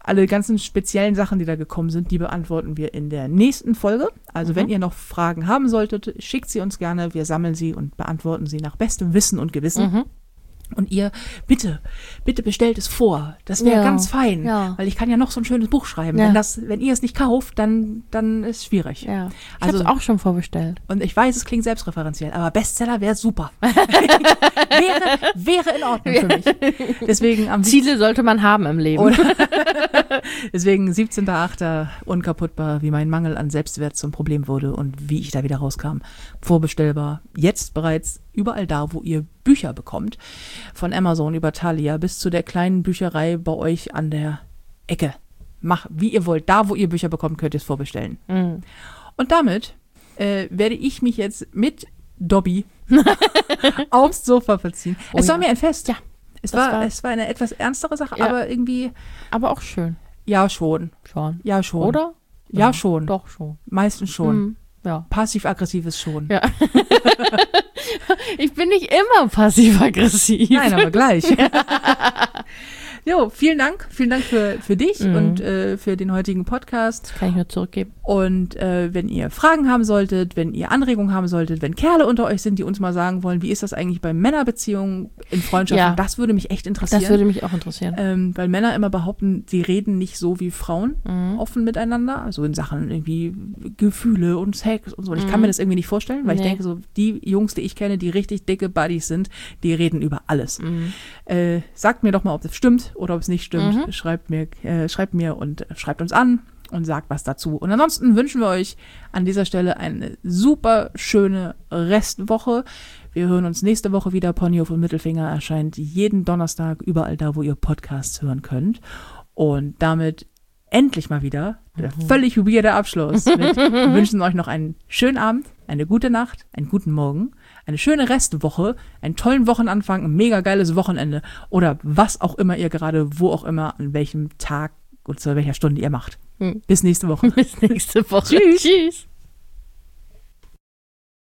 Speaker 1: alle ganzen speziellen Sachen, die da gekommen sind, die beantworten wir in der nächsten Folge. Also mhm. wenn ihr noch Fragen haben solltet, schickt sie uns gerne. Wir sammeln sie und beantworten sie nach bestem Wissen und Gewissen. Mhm. Und ihr, bitte, bitte bestellt es vor. Das wäre
Speaker 2: ja,
Speaker 1: ganz fein,
Speaker 2: ja.
Speaker 1: weil ich kann ja noch so ein schönes Buch schreiben.
Speaker 2: Ja.
Speaker 1: Wenn, das, wenn ihr es nicht kauft, dann, dann ist es schwierig.
Speaker 2: Ja. Ich
Speaker 1: also,
Speaker 2: habe es auch schon vorbestellt.
Speaker 1: Und ich weiß, es klingt selbstreferenziell, aber Bestseller wäre super. wäre, wäre in Ordnung für mich. Deswegen am
Speaker 2: Ziele sollte man haben im Leben.
Speaker 1: Oder deswegen siebzehnter achter unkaputtbar, wie mein Mangel an Selbstwert zum Problem wurde und wie ich da wieder rauskam. Vorbestellbar, jetzt bereits überall da, wo ihr Bücher bekommt. Von Amazon über Thalia bis zu der kleinen Bücherei bei euch an der Ecke. Mach, wie ihr wollt. Da, wo ihr Bücher bekommt, könnt ihr es vorbestellen.
Speaker 2: Mhm.
Speaker 1: Und damit äh, werde ich mich jetzt mit Dobby aufs Sofa verziehen.
Speaker 2: Oh
Speaker 1: es war
Speaker 2: ja.
Speaker 1: mir ein Fest.
Speaker 2: Ja.
Speaker 1: Es war,
Speaker 2: war
Speaker 1: es war eine etwas ernstere Sache,
Speaker 2: ja.
Speaker 1: aber irgendwie...
Speaker 2: Aber auch schön.
Speaker 1: Ja, schon.
Speaker 2: Schon.
Speaker 1: Ja, schon.
Speaker 2: Oder?
Speaker 1: Ja,
Speaker 2: ja,
Speaker 1: schon.
Speaker 2: Doch schon.
Speaker 1: Meistens schon.
Speaker 2: Mhm. Ja.
Speaker 1: Passiv-aggressives schon.
Speaker 2: Ja. Ich bin nicht immer passiv-aggressiv.
Speaker 1: Nein, aber gleich. Jo, vielen Dank. Vielen Dank für, für dich mhm. und äh, für den heutigen Podcast.
Speaker 2: Das kann ich nur zurückgeben.
Speaker 1: Und äh, wenn ihr Fragen haben solltet, wenn ihr Anregungen haben solltet, wenn Kerle unter euch sind, die uns mal sagen wollen, wie ist das eigentlich bei Männerbeziehungen in Freundschaften,
Speaker 2: ja.
Speaker 1: das würde mich echt interessieren.
Speaker 2: Das würde mich auch interessieren.
Speaker 1: Ähm, weil Männer immer behaupten, sie reden nicht so wie Frauen
Speaker 2: mhm.
Speaker 1: offen miteinander, also in Sachen irgendwie Gefühle und Sex und so. Und ich
Speaker 2: mhm.
Speaker 1: kann mir das irgendwie nicht vorstellen, weil
Speaker 2: nee.
Speaker 1: ich denke, so die Jungs, die ich kenne, die richtig dicke Buddies sind, die reden über alles.
Speaker 2: Mhm.
Speaker 1: Äh, sagt mir doch mal, ob das stimmt oder ob es nicht stimmt.
Speaker 2: Mhm.
Speaker 1: Schreibt mir, äh, schreibt mir und äh, schreibt uns an und sagt was dazu. Und ansonsten wünschen wir euch an dieser Stelle eine super schöne Restwoche. Wir hören uns nächste Woche wieder. Ponyhof und Mittelfinger erscheint jeden Donnerstag überall da, wo ihr Podcasts hören könnt. Und damit endlich mal wieder der
Speaker 2: mhm.
Speaker 1: völlig weirde Abschluss. Mit, wir wünschen euch noch einen schönen Abend, eine gute Nacht, einen guten Morgen, eine schöne Restwoche, einen tollen Wochenanfang, ein mega geiles Wochenende oder was auch immer ihr gerade, wo auch immer, an welchem Tag und zu welcher Stunde ihr macht.
Speaker 2: Mhm.
Speaker 1: Bis nächste Woche.
Speaker 2: Bis nächste Woche.
Speaker 1: Tschüss.
Speaker 2: Tschüss.